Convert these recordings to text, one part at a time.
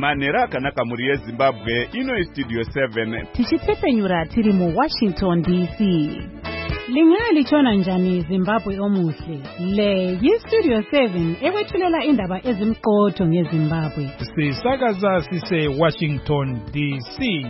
Manera akanaka muri yeZimbabwe ino Studio 7 tichitsepenyura tiri mu Washington DC. Lingali chona njani Zimbabwe omuhle. Le yi-Studio 7 ewethulela indaba ezimqotho ngeZimbabwe. Sisakaza sise Washington DC.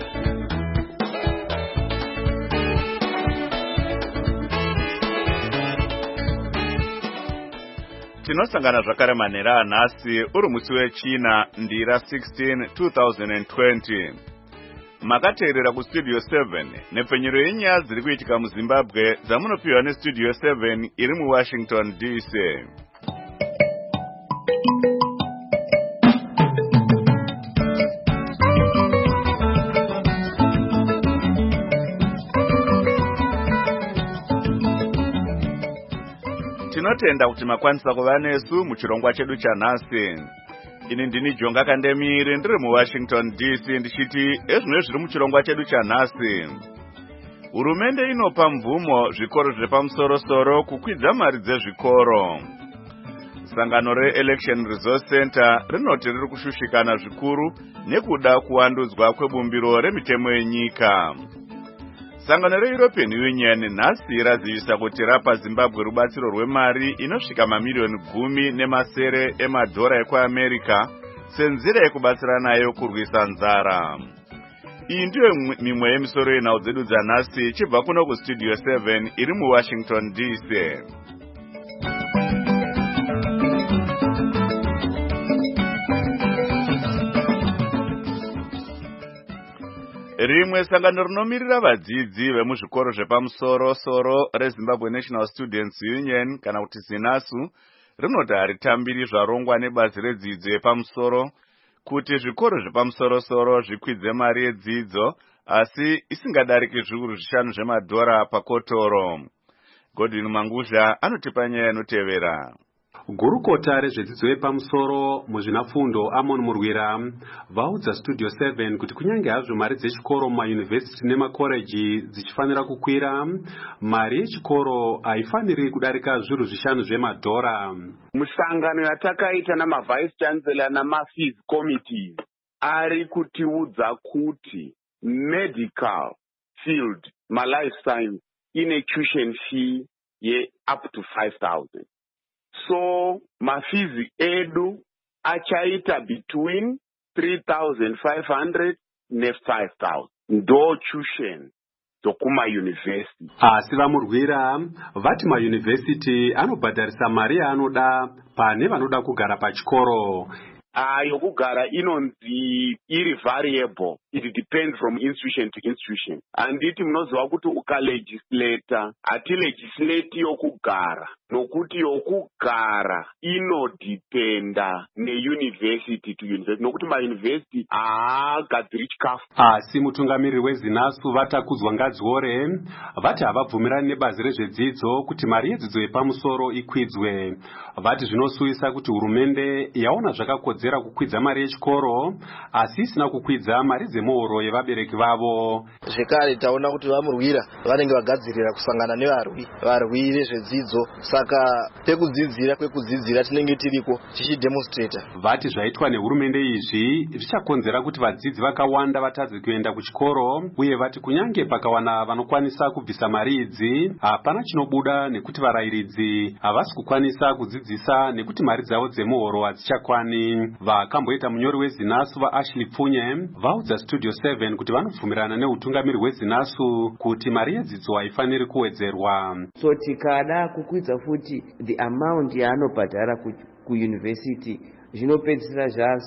Tinosangana zvakare manera anhasi uri musi wechina ndira 16 2020. Makateerera kuStudio 7 nepfenyuro yenyaya dziri kuitika muZimbabwe dzamunopiwa neStudio 7 iri muWashington DC. Tinotenda kuti makwanisa kuva nesu muchirongwa chedu chanhasi. Ini ndini Jonga Kandemiri ndiri muWashington DC ndichiti ezvino zviri muchirongwa chedu chanhasi. Hurumende inopa mvumo zvikoro zvepamusoro-soro kukwidza mari dzezvikoro. Sangano reElection Resource Center rinoti riri kushushikana zvikuru nekuda kuwandudzwa kwebumbiro remitemo yenyika. Sangano reEuropean Union nhasi razivisa kuti rapa Zimbabwe rubatsiro rwemari inosvika mamiliyoni 10 emadhora ekuAmerica senzira yekubatsira nayo kurwisa nzara. Iyi ndiyo mimwe yemisoro yenhau dzedu dzanhasi ichibva kuno kuStudio 7 iri muWashington DC. Rimwe sangano rinomirira vadzidzi vemuzvikoro zvepamusoro-soro reZimbabwe National Students Union kana kuti ZINASU rinoti haritambiri zvarongwa nebazi redzidzo yepamusoro kuti zvikoro zvepamusoro-soro zvikwidze mari yedzidzo asi isingadariki zviuru 5 zvemadhora pakotoro. Godwin Manguzha anotipa nyaya inotevera. Gurukota rezvedzidzo yepamusoro muzvinafundo Amon Murwira vaudza Studio 7 kuti kunyange hazvo mari dzechikoro mumayunivhesiti nemakoreji dzichifanira kukwira, mari yechikoro haifaniri kudarika zviuru 5 zvemadhora. Musangano yatakaita namavice chancellor namafees committees ari kutiudza kuti medical field malife science ine tuition fee ye up to 5,000. So mafizi edu achaita between 3,500 ne 5,000 ndo tuition dokuma university. Asi vamurwira vati mauniversity anobhadharisa mari yaanoda pane vanoda kugara pachikoro. Yokugara inonzi iri variable. It depends from institution to institution. Anditi munoziva kuti ukalegislata hatilegislati yokugara nokuti yokugara inodependa neuniversity to university nokuti mauniversity haagadziri chikafu. Asi mutungamiriri weZINASU Vatakudzwa Ngadziore vati havabvumirani nebazi rezvedzidzo kuti mari yedzidzo yepamusoro ikwidzwe. Vati zvinosuyisa kuti hurumende yaona zvakakodzera kukwidza mari yechikoro asi isina kukwidza mari dzemuhoro yevabereki vavo. Zvekare taona kuti vamurwira vanenge vagadzirira kusangana nevarwi vezvedzidzo, saka kwekudzidzira tinenge tiriko tichidemonstrata. Vati zvaitwa nehurumende izvi zvichakonzera kuti vadzidzi vakawanda vatadze kuenda kuchikoro, uye vati kunyange pakawana vanokwanisa kubvisa mari idzi hapana chinobuda nekuti varayiridzi havasi kukwanisa kudzidzisa nekuti mari dzavo dzemuhoro hadzichakwani. Vakamboita munyori weZINASU vaAshley Pfunye vaudza Studio 7 kuti vanobvumirana neutungamiri hweZINASU kuti mari yedzidzo haifaniri kuwedzerwa. So tikada kukwidza futi the amount yaanobhadhara kuuniversity zvinopedzisira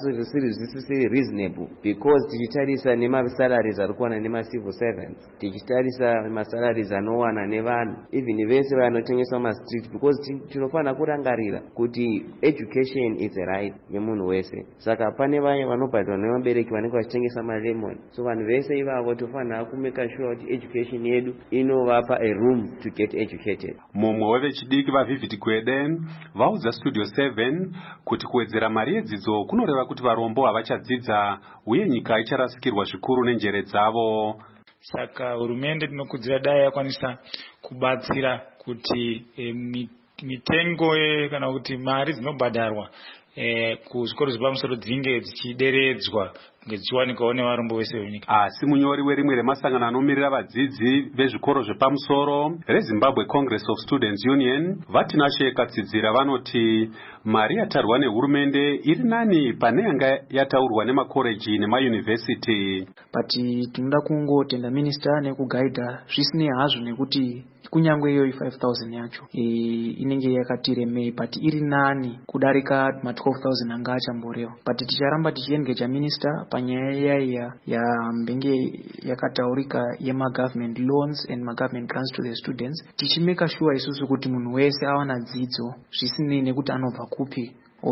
zvisiri reasonable, because tichitarisa nemasalaries ari kuwana nemacivil servants, tichitarisa masalaries anowana nevanhu even vese vanotengesa mastreet, because tinofanira kurangarira kuti education is a right yemunhu wese. Saka pane vaya vanobhadharwa nevabereki vanenge vachitengesa malemon, so vanhu vese ivavo tofanira kumeka sure kuti education yedu inovapa a room to get educated. Mumwe wevechidiki vaVivid Gwede vaudza Studio 7 kuti kuwedzera mari yedzidzo kunoreva kuti varombo havachadzidza uye nyika icharasikirwa zvikuru nenjere dzavo. Saka hurumende tinokudzira dai yakwanisa kubatsira kuti mitengo kana kuti mari dzinobhadharwa kuzvikoro zvepamusoro dzinge dzichideredzwa kunge dzichiwanikawo nevarombo vese venyika. Asi munyori werimwe remasangano anomirira vadzidzi vezvikoro zvepamusoro reZimbabwe Congress of Students Union Vatinashe Katsidzira vanoti mari yatarwa nehurumende iri nani pane yanga yataurwa nemakoreji nemayunivhesiti. But tinoda kungotenda minister nekugaidha zvisinei hazvo nekuti kunyangwe iyoyi 5,000 yacho inenge yakati remei, but iri nani kudarika ma12,000 anga achamboreva. But ticharamba tichiengeja minister panyaya yambenge yakataurika yema-government loans and ma-government grants to the students, tichimeka sure isusu kuti munhu wese awana dzidzo zvisinei nekuti anobva kupi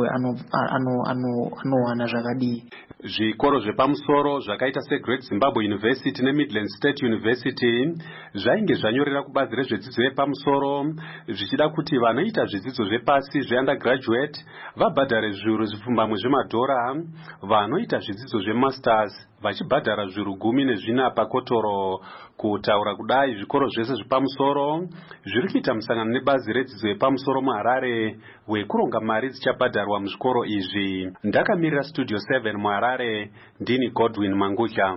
anowana zvakadii. Zvikoro zvepamusoro zvakaita seGreat Zimbabwe University neMidland State University zvainge zvanyorera kubazi rezvedzidzo yepamusoro zvichida kuti vanoita zvidzidzo zvepasi zveundergraduate vabhadhare zviuru zvipfumbamwe zvemadhora, vanoita zvidzidzo zvemasters vachibhadhara zviuru 14 pakotoro. Kutaura kudai zvikoro zvese zvepamusoro zviri kuita musangano nebazi redzidzo yepamusoro muHarare wekuronga mari dzichabhadharwa muzvikoro izvi. Ndakamirira Studio 7 muHarare, ndini Godwin Mangutya.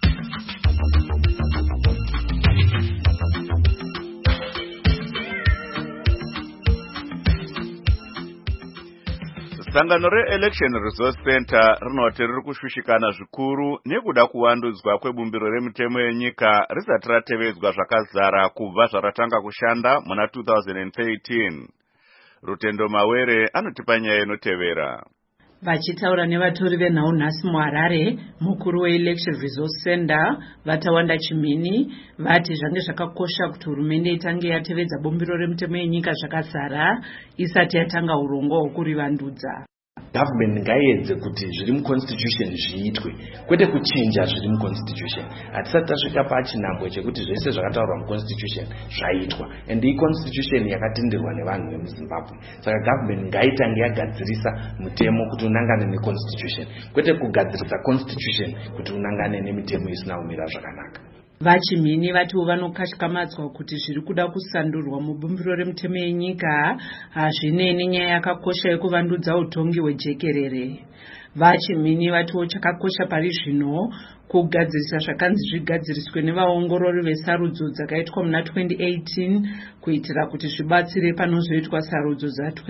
Sangano re-Election Resource Center rinoti riri kushushikana zvikuru nekuda kuwandudzwa kwebumbiro remitemo yenyika risati ratevedzwa zvakazara kubva zvaratanga kushanda muna 2013. Rutendo Mawere anotipa nyaya inotevera. Vachitaura nevatori venhau nhasi muHarare, mukuru we-Election Resource Center Vatawanda Chimini vati zvange zvakakosha kuti hurumende itange yatevedza bumbiro remitemo yenyika zvakazara isati yatanga urongwa hwokurivandudza. Government ngaiedze kuti zviri muconstitution zviitwe, kwete kuchinja zviri muconstitution. Hatisati tasvika pachinangwe chekuti zvese zvakataurwa muconstitution zvaitwa, and iyi constitution yakatenderwa nevanhu vemuZimbabwe. Saka government ngaitange yagadzirisa mutemo kuti unangane neconstitution, kwete kugadzirisa constitution kuti unangane nemitemo isina kumira zvakanaka. Vachimini vatiwo vanokashkamadzwa kuti zviri kuda kusandurwa mubumbiro remitemo yenyika hazvine nenyaya yakakosha yekuvandudza utongi hwejekerere. Vachimini vatiwo chakakosha pari zvino kugadzirisa zvakanzi zvigadziriswe nevaongorori vesarudzo dzakaitwa muna 2018 kuitira kuti zvibatsire panozoitwa sarudzo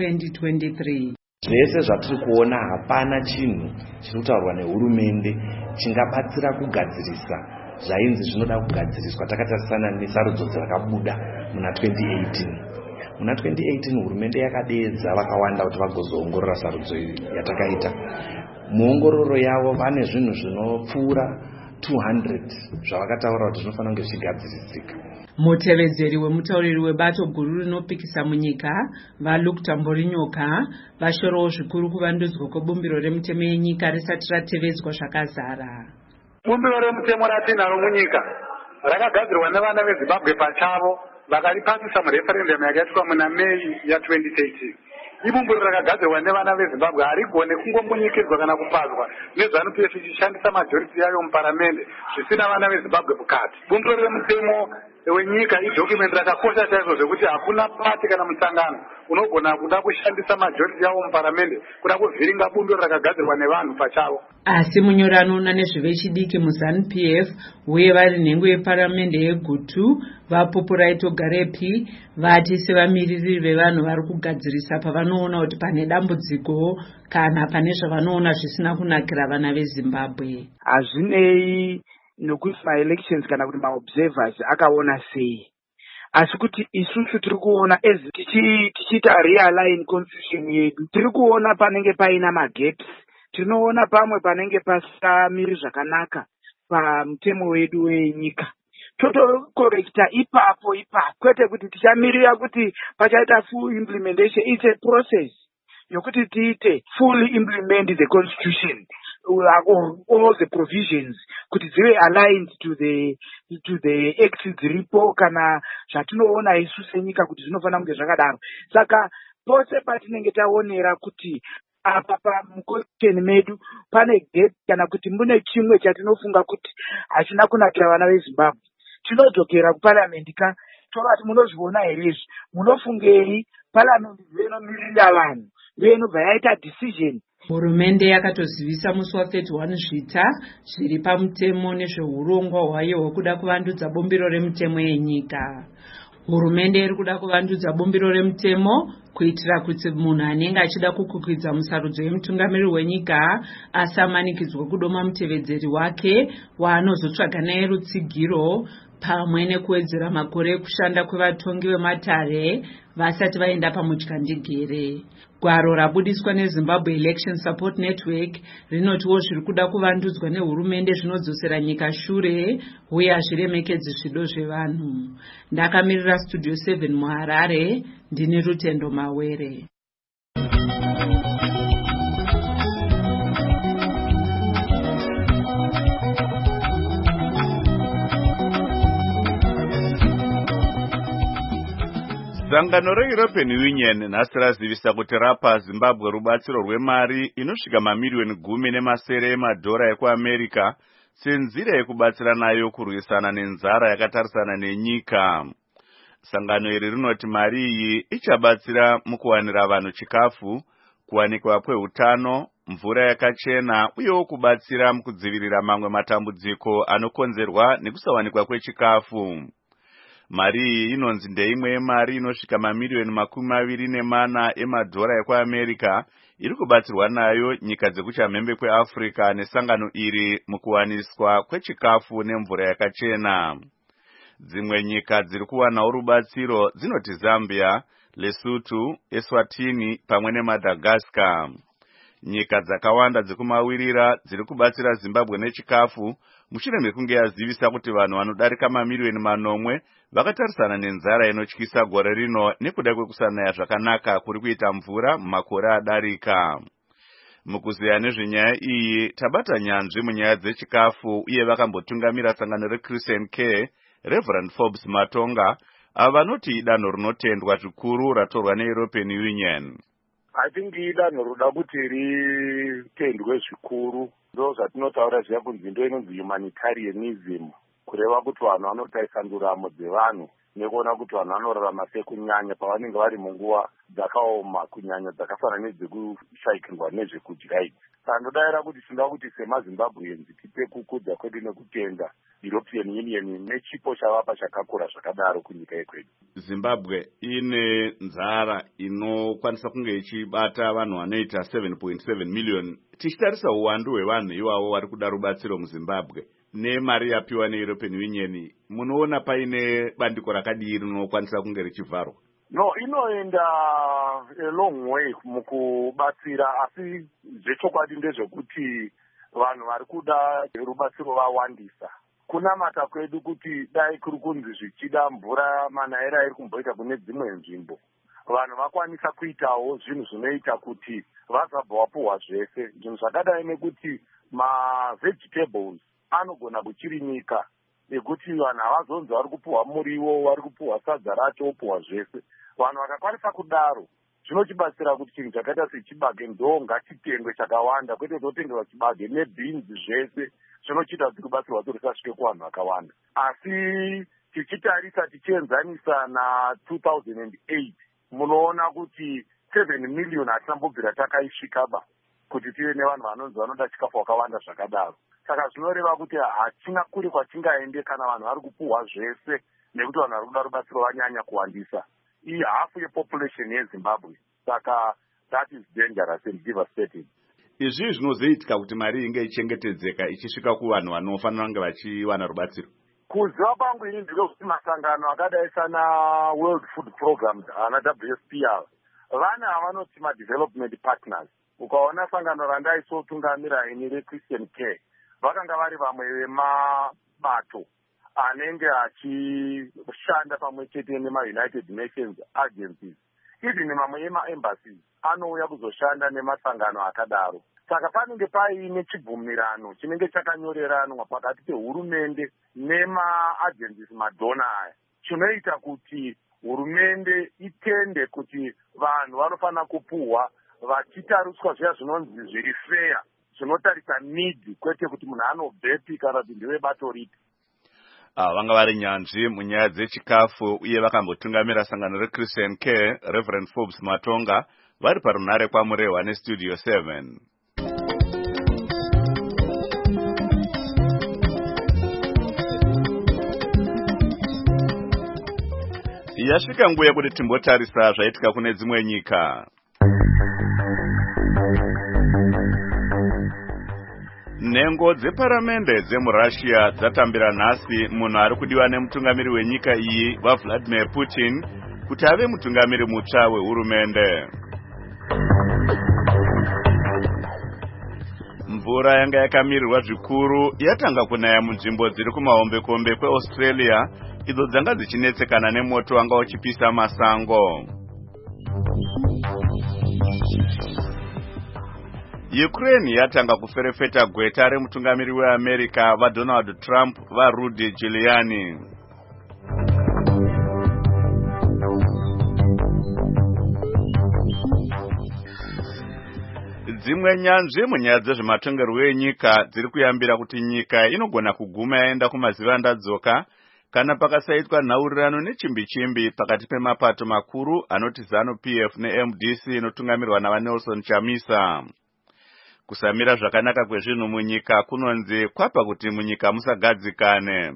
za2023. Zvese zvatiri kuona hapana chinhu chiri kutaurwa nehurumende chingabatsira kugadzirisa zvainzi zvinoda kugadziriswa takatarisana nesarudzo dzakabuda muna 2018. Muna 2018 hurumende yakadedza vakawanda kuti vagozoongorora sarudzo yatakaita. Muongororo yavo vane zvinhu zvinopfuura 200 zvavakataura kuti zvinofanira kunge zvichigadzirisika. Mutevedzeri wemutauriri webato guru rinopikisa munyika vaLukta Mborinyoka vashorowo zvikuru kuvandudzwa kwebumbiro remitemo yenyika risati ratevedzwa zvakazara. Bumbiro remitemo ratinaro munyika rakagadzirwa nevana veZimbabwe pachavo vakaripasisa mureferendum yakaitwa muna Mei ya2013. Ibumbiro rakagadzirwa nevana veZimbabwe harigone kungomunyikidzwa kana kupazwa nezvaNU-PF ichishandisa majority yayo muparamende zvisina vana veZimbabwe mukati. Bumbiro remitemo wenyika idocument rakakosha chaizvo zvekuti hakuna pati kana musangano unogona kuda kushandisa majority yawo muparamende kuda kuvhiringa bumbiro rakagadzirwa nevanhu pachavo. Asi munyori anoona nezvevechidiki muZANU-PF uye vari nhengo yeparamende yeGutu vaPopuraito Garepi vati sevamiririri vevanhu vari kugadzirisa pavanoona kuti pane dambudziko kana pane zvavanoona zvisina kunakira vana veZimbabwe. Hazvinei nokuti ma-elections kana kuti ma-observers akaona sei, asi kuti isusu tiri kuona tichiita realign constitution yedu tiri kuona panenge paina magaps, tinoona pamwe panenge pasamiri zvakanaka pamutemo wedu wenyika. Totokorekta ipapo kwete kuti tichamirira kuti pachaita full implementation. It's a process yokuti tiite fully implement the constitution, all the provisions kuti zive aligned to the acts dziripo kana zvatinoona isu senyika kuti zvinofanira kunge zvakadaro. Saka pose patinenge taonera kuti apa pamuconstitution medu pane gap kana kuti mune chimwe chatinofunga kuti hachina kunakira vana veZimbabwe, tinodzokera kuparliament tovati munozviona here izvi, munofungei parliament inomiririra vanhu ndoinobva yaita decision. Hurumende yakatozivisa musi wa31 Zvita zviri pamutemo nezveurongwa hwayo hwekuda kuvandudza bumbiro remutemo yenyika. Hurumende iri kuda kuvandudza bumbiro remutemo kuitira kuti munhu anenge achida kukukwidza musarudzo yemutungamiriri wenyika asamanikidzwe kudoma mutevedzeri wake waanozotsvaga naye rutsigiro, pamwe nekuwedzera makore ekushanda kwevatongi vematare vasati vaenda pamutyandigere. Gwaro rabudiswa neZimbabwe Election Support Network rinotiwo zviri kuda kuvandudzwa nehurumende zvinodzosera nyika shure uye hazviremekedzi zvido zvevanhu. Ndakamirira Studio 7 muHarare, ndini Rutendo Mawere. Sangano reEuropean Union nhasi razivisa kuti rapa Zimbabwe rubatsiro rwemari inosvika mamiliyoni 10 emadhora ekuAmerica senzira yekubatsira nayo kurwisana nenzara yakatarisana nenyika. Sangano iri rinoti mari iyi ichabatsira mukuwanira vanhu chikafu, kuwanikwa kweutano, mvura yakachena uyewo kubatsira mukudzivirira mamwe matambudziko anokonzerwa nekusawanikwa kwechikafu. Mari iyi inonzi ndeimwe yemari inosvika mamiliyoni 24 emadhora ekuAmerica iri kubatsirwa nayo nyika dzekuchamhembe kweAfrica nesangano iri mukuwaniswa kwechikafu nemvura yakachena. Dzimwe nyika dziri kuwanawo rubatsiro dzinoti Zambia, Lesotho, Eswatini pamwe neMadagascar. Nyika dzakawanda dzekumawirira dziri kubatsira Zimbabwe nechikafu mushure mekunge yazivisa kuti vanhu vanodarika mamiliyoni 9 vakatarisana nenzara inotyisa gore rino nekuda kwekusanaya zvakanaka kuri kuita mvura mumakore adarika. Mukuziya nezvenyaya iyi tabata nyanzvi munyaya dzechikafu uye vakambotungamira sangano reChristian Care, Reverend Forbes Matonga, ava vanoti idanho rinotendwa zvikuru ratorwa neEuropean Union. I think idanho roda kuti ritendwe zvikuru, ndo zvatinotaura zviya kunzi ndo inonzi humanitarianism, kureva kuti vanhu vanotaisa nduramo dzevanhu nekuona kuti vanhu vanorarama sei kunyanya pavanenge vari munguva dzakaoma, kunyanya dzakafanana nedzekushayikirwa nezvekudya idzi. Ndodayira kuti tinda kuti semaZimbabweans tipe kukudza kwedu nekutenda European Union nechipo chavapa chakakura zvakadaro kunyika yekwedu. Zimbabwe ine nzara inokwanisa kunge ichibata vanhu vanoita 7.7 million. Tichitarisa uwandu hwevanhu iwavo vari kuda rubatsiro muZimbabwe nemari yapiwa neEuropean Union, munoona paine bandiko rakadii rinokwanisa kunge richivharwa? No, inoenda a long way mukubatsira, asi zvechokwadi ndezvekuti vanhu vari kuda rubatsiro vawandisa. Kunamata kwedu kuti dai kuri kunzi zvichida mvura manayera iri kumboita kune dzimwe nzvimbo, vanhu vakwanisa kuitawo zvinhu zvinoita kuti vazabva vapuhwa zvese. Zvinhu zvakadai nekuti mavegetables anogona kuchirimika, ekuti vanhu havazonzi vari kupuhwa muriwo, vari kupuhwa sadza racho, opuhwa zvese. Vanhu vakakwanisa kudaro zvinochibatsira kuti chinhu chakaita sechibage ndo ngachitengwe chakawanda, kwete kutotengerwa chibage nebeans zvese, zvinochiita kuti rubatsiro risasvike kuvanhu vakawanda. Asi tichitarisa tichienzanisa na2008 munoona kuti 7 million hatinambobvira takaisvikaba kuti tive nevanhu vanonzi vanoda chikafu wakawanda zvakadaro. Saka zvinoreva kuti hachina kuri kwachingaende kana vanhu vari kupuhwa zvese, nekuti vanhu vari kuda rubatsiro vanyanya kuwandisa. Iyi hafu yepopulation yeZimbabwe. Saka that is dangerous and devastating. Izvi zvinozoitika kuti mari inge ichengetedzeka ichisvika kuvanhu vanofanira kunge vachiwana rubatsiro. Kuziva kwangu ini ndinokuti masangano akadai sana World Food Programs ana WFP vana vanoti ma-development partners. Ukaona sangano randaisotungamira ini reChristian Care, vakanga vari vamwe vemabato anenge achishanda pamwe chete nema-United Nations agencies, even mamwe ema-embassies anouya kuzoshanda nemasangano akadaro. Saka panenge paine chibvumirano chinenge chakanyoreranwa pakati pehurumende nema-agencies madhona aya, chinoita kuti hurumende itende kuti vanhu vanofanira kupuhwa vachitariswa zviya zvinonzi zviri fair, zvinotarisa need, kwete kuti munhu anobvepi kana kuti ndewebato ripi. Vanga vari nyanzvi munyaya dzechikafu uye vakambotungamira sangano reChristian Care, Reverend Forbes Matonga, vari parunare kwamurehwa nestudio 7. Yasvika nguva yekuti timbotarisa zvaitika kune dzimwe nyika. Nhengo dzeparamende dzemuRussia dzatambira nhasi munhu ari kudiwa nemutungamiri wenyika iyi vaVladimir Putin kuti ave mutungamiri mutsva wehurumende. Mvura yanga yakamirirwa zvikuru yatanga kunaya munzvimbo dziri kumahombekombe kweAustralia idzo dzanga dzichinetsekana nemoto wanga uchipisa masango. Ukraine yatanga kuferefeta gweta remutungamiri weAmerica vaDonald Trump vaRudy Giuliani. Dzimwe nyanzvi munyaya dzezvematongerwo enyika dziri kuyambira kuti nyika inogona kuguma yaenda kumazivandadzoka kana pakasaitwa nhaurirano nechimbi-chimbi pakati pemapato makuru anoti ZANU-PF neMDC inotungamirwa navaNelson Chamisa. Kusamira zvakanaka kwezvinhu munyika kunonzi kwapa kuti munyika musagadzikane.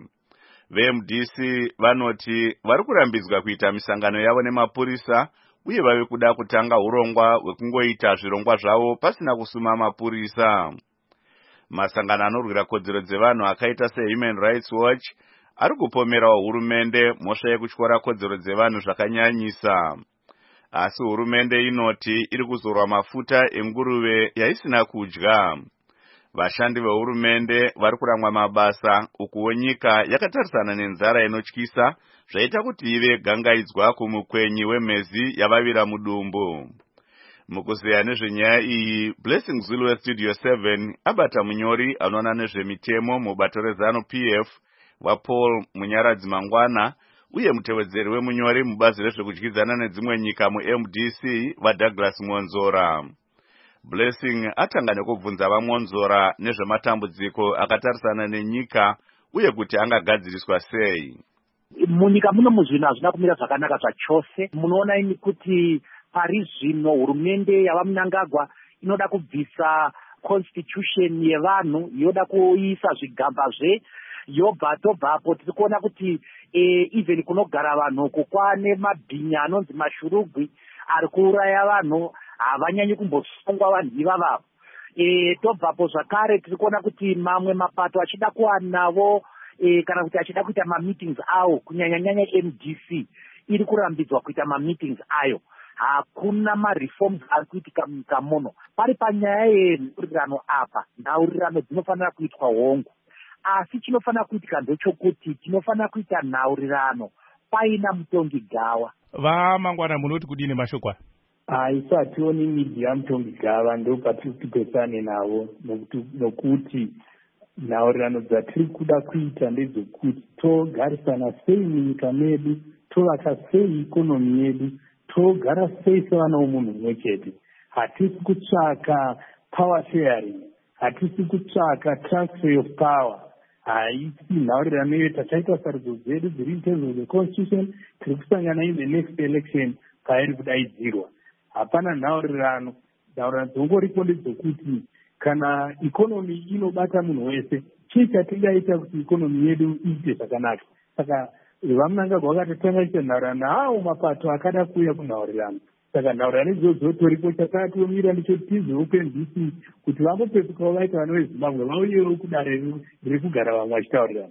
VeMDC vanoti vari kurambidzwa kuita misangano yavo nemapurisa uye vave kuda kutanga urongwa hwekungoita zvirongwa zvavo pasina kusuma mapurisa. Masangano anorwira kodzero dzevanhu akaita seHuman Rights Watch ari kupomerawo hurumende mhosva yekutyora kodzero dzevanhu zvakanyanyisa. Asi hurumende inoti iri kuzorwa mafuta enguruve yaisina kudya. Vashandi vehurumende vari kuramwa mabasa ukuwo nyika yakatarisana nenzara inotyisa zvaita kuti ive gangaidzwa kumukwenyi wemhezi yavavira mudumbu. Mukuzeya nezvenyaya iyi, Blessing Zulu weStudio 7 abata munyori anoona nezvemitemo mubato reZANU-PF vaPaul Munyaradzi Mangwana uye mutevedzeri wemunyori mubazi rezvekudyidzana nedzimwe nyika muMDC vaDouglas Monzora. Blessing atanga nekubvunza vaMonzora nezvematambudziko akatarisana nenyika uye kuti angagadziriswa sei. Munyika muno muzvino hazvina kumira zvakanaka zvachose. Munoona ini kuti pari zvino hurumende yavaMnangagwa inoda kubvisa constitution yevanhu, yoda kuisa zvigambazve, yobva tobvapo tiri kuona kuti even kunogara vanhu kukwane mabhinya anonzi mashurugwi ari kuuraya vanhu havanyanyi kumbosungwa vanhu ivavavo. Tobvapo zvakare tiri kuona kuti mamwe mapato achida kuwanavo kana kuti achida kuita mameetings awo kunyanya-nyanya MDC iri kurambidzwa kuita mameetings ayo. Hakuna mareforms ari kuitika munyika muno. Pari panyaya yenhaurirano apa, nhaurirano dzinofanira kuitwa hongu. Asi chinofanira kuitika ndechokuti tinofanira kuita nhaurirano paina mutongi gawa. VaMangwana munoti kudini mashoko? Isu hationi midhi yamutongi gava, ndo patiri kupesane navo nokuti nhaurirano dzatiri kuda kuita ndedzokuti togarisana sei munyika medu, tovaka sei ikonomi yedu, togara sei sevana vomunhu mumwe chete. Hatisi kutsvaka power sharing, hatisi kutsvaka transfer of power. Haisi nhaurirano iyo tachaita sarudzo dzedu dziri in terms of the constitution, tiri kusangana in the next election pairi kudaidzirwa. Hapana nhaurirano. Nhaurirano dzongoripo ndedzokuti kana ikonomi inobata munhu wese, chii chatingaita kuti ikonomi yedu iite zvakanaka. Saka vaMnangagwa vakatotanga kuita nhaurirano hawo mapato akada kuuya kunhaurirano. Saka nhaurirano idzodzo toripo, chakatomira ndichoti tizowo kuMDC kuti vambopetukawo vaita vana veZimbabwe vauyewo kudare riri kugara vamwe vachitaurirana.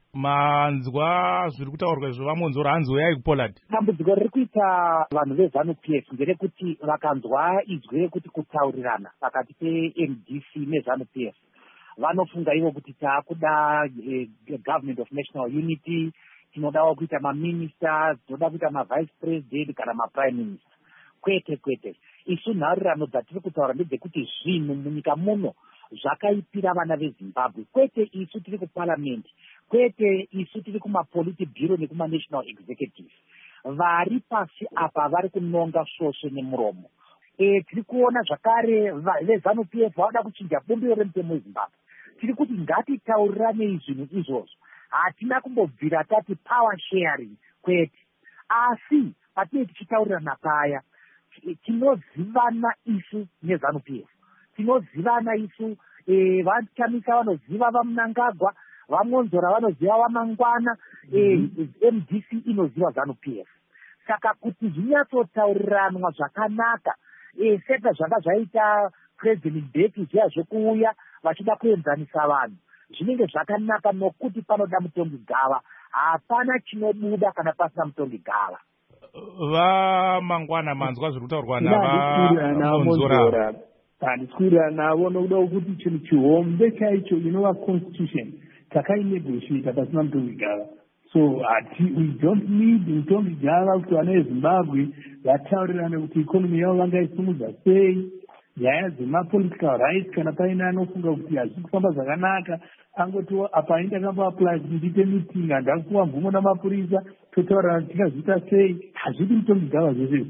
Manzwa zviri kutaurwa izvo vaMonzora hanzoyai kuPoland. Dambudziko riri kuita vanhu veZANU-PF nderekuti vakanzwa izwi rekuti kutaurirana pakati peMDC neZANU-PF vanofunga ivo kuti taakuda government of national unity, tinodawo kuita maministers, tinoda kuita mavice president kana maprime minister. Kwete. Isu nhaurirano dzatiri kutaura ndedzekuti zvinhu munyika muno zvakaipira vana veZimbabwe. Kwete isu tiri kuparliament, kwete isu tiri kumapolity bureau nekuma-national executive. Vari pasi apa vari kunonga svosve nemuromo. Tiri kuona zvakare veZANU-PF vada kuchinja bumbiro remutemo weZimbabwe. Tiri kuti ngatitaurirane zvinhu izvozvo. Hatina kumbobvira tati power sharing, kwete. Asi patinenge tichitaurirana paya, tinozivana isu neZANU-PF, tinozivana isu vaChamisa vanoziva vaMnangagwa, vaMonzora vanoziva vaMangwana, MDC inoziva ZANU-PF. Saka kuti zvinyatsotauriranwa zvakanaka, seka zvanga zvaita President Mbeki zviya zvekuuya vachida kuenzanisa vanhu, zvinenge zvakanaka nokuti panoda mutongi gava, hapana chinobuda kana pasina mutongi gava. VaMangwana manzwa zviri kutaurwa navaMonzora. Handiswirira navo nokuda kuti chinhu chihombe chaicho inova constitution takainegotiata pasina mutongi gava. So we don't need mutongi gava kuti vana veZimbabwe vataurirane kuti ikonomi yavo vangaisimudza sei, nyaya dzemapolitical rights kana paine anofunga kuti hazvisi kufamba zvakanaka angoti apa indakambaapply kuti ndiite meeting handakupuwa mvumo namapurisa totaurirana tingazviita sei. Hazvidi mutongi gava zvese.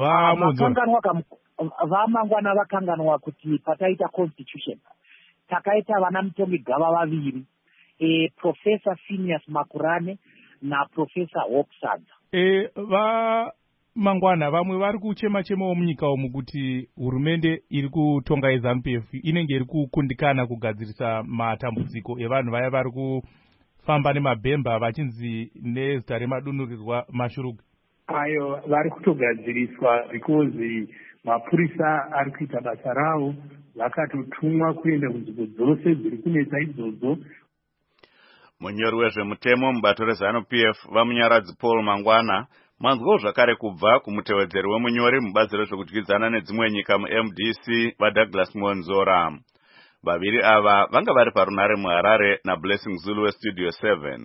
VaMangwana vakanganwa kuti pataita constitution takaita vana mutongi gava vaviri, Professor Phineas Makurane naProfessor Hope Sadza. VaMangwana vamwe vari kuchema-chemawo munyika umu kuti hurumende iri kutonga yeZANU-PF inenge iri kukundikana kugadzirisa matambudziko evanhu vaya vari kufamba nemabhemba vachinzi nezita remadunurirwa mashurugu. Ayo vari kutogadziriswa because mapurisa ari kuita basa ravo, vakatotumwa kuenda kunzvimbo dzose dziri kunetsa idzodzo. Munyori wezvemutemo mubato reZANU-PF vamunyaradzi Paul Mangwana manzwawo zvakare kubva kumutevedzeri wemunyori mubazi rezvekudyidzana nedzimwe nyika muMDC vaDouglas Monzora. Vaviri ava vanga vari parunare muHarare naBlessing Zulu weStudio 7.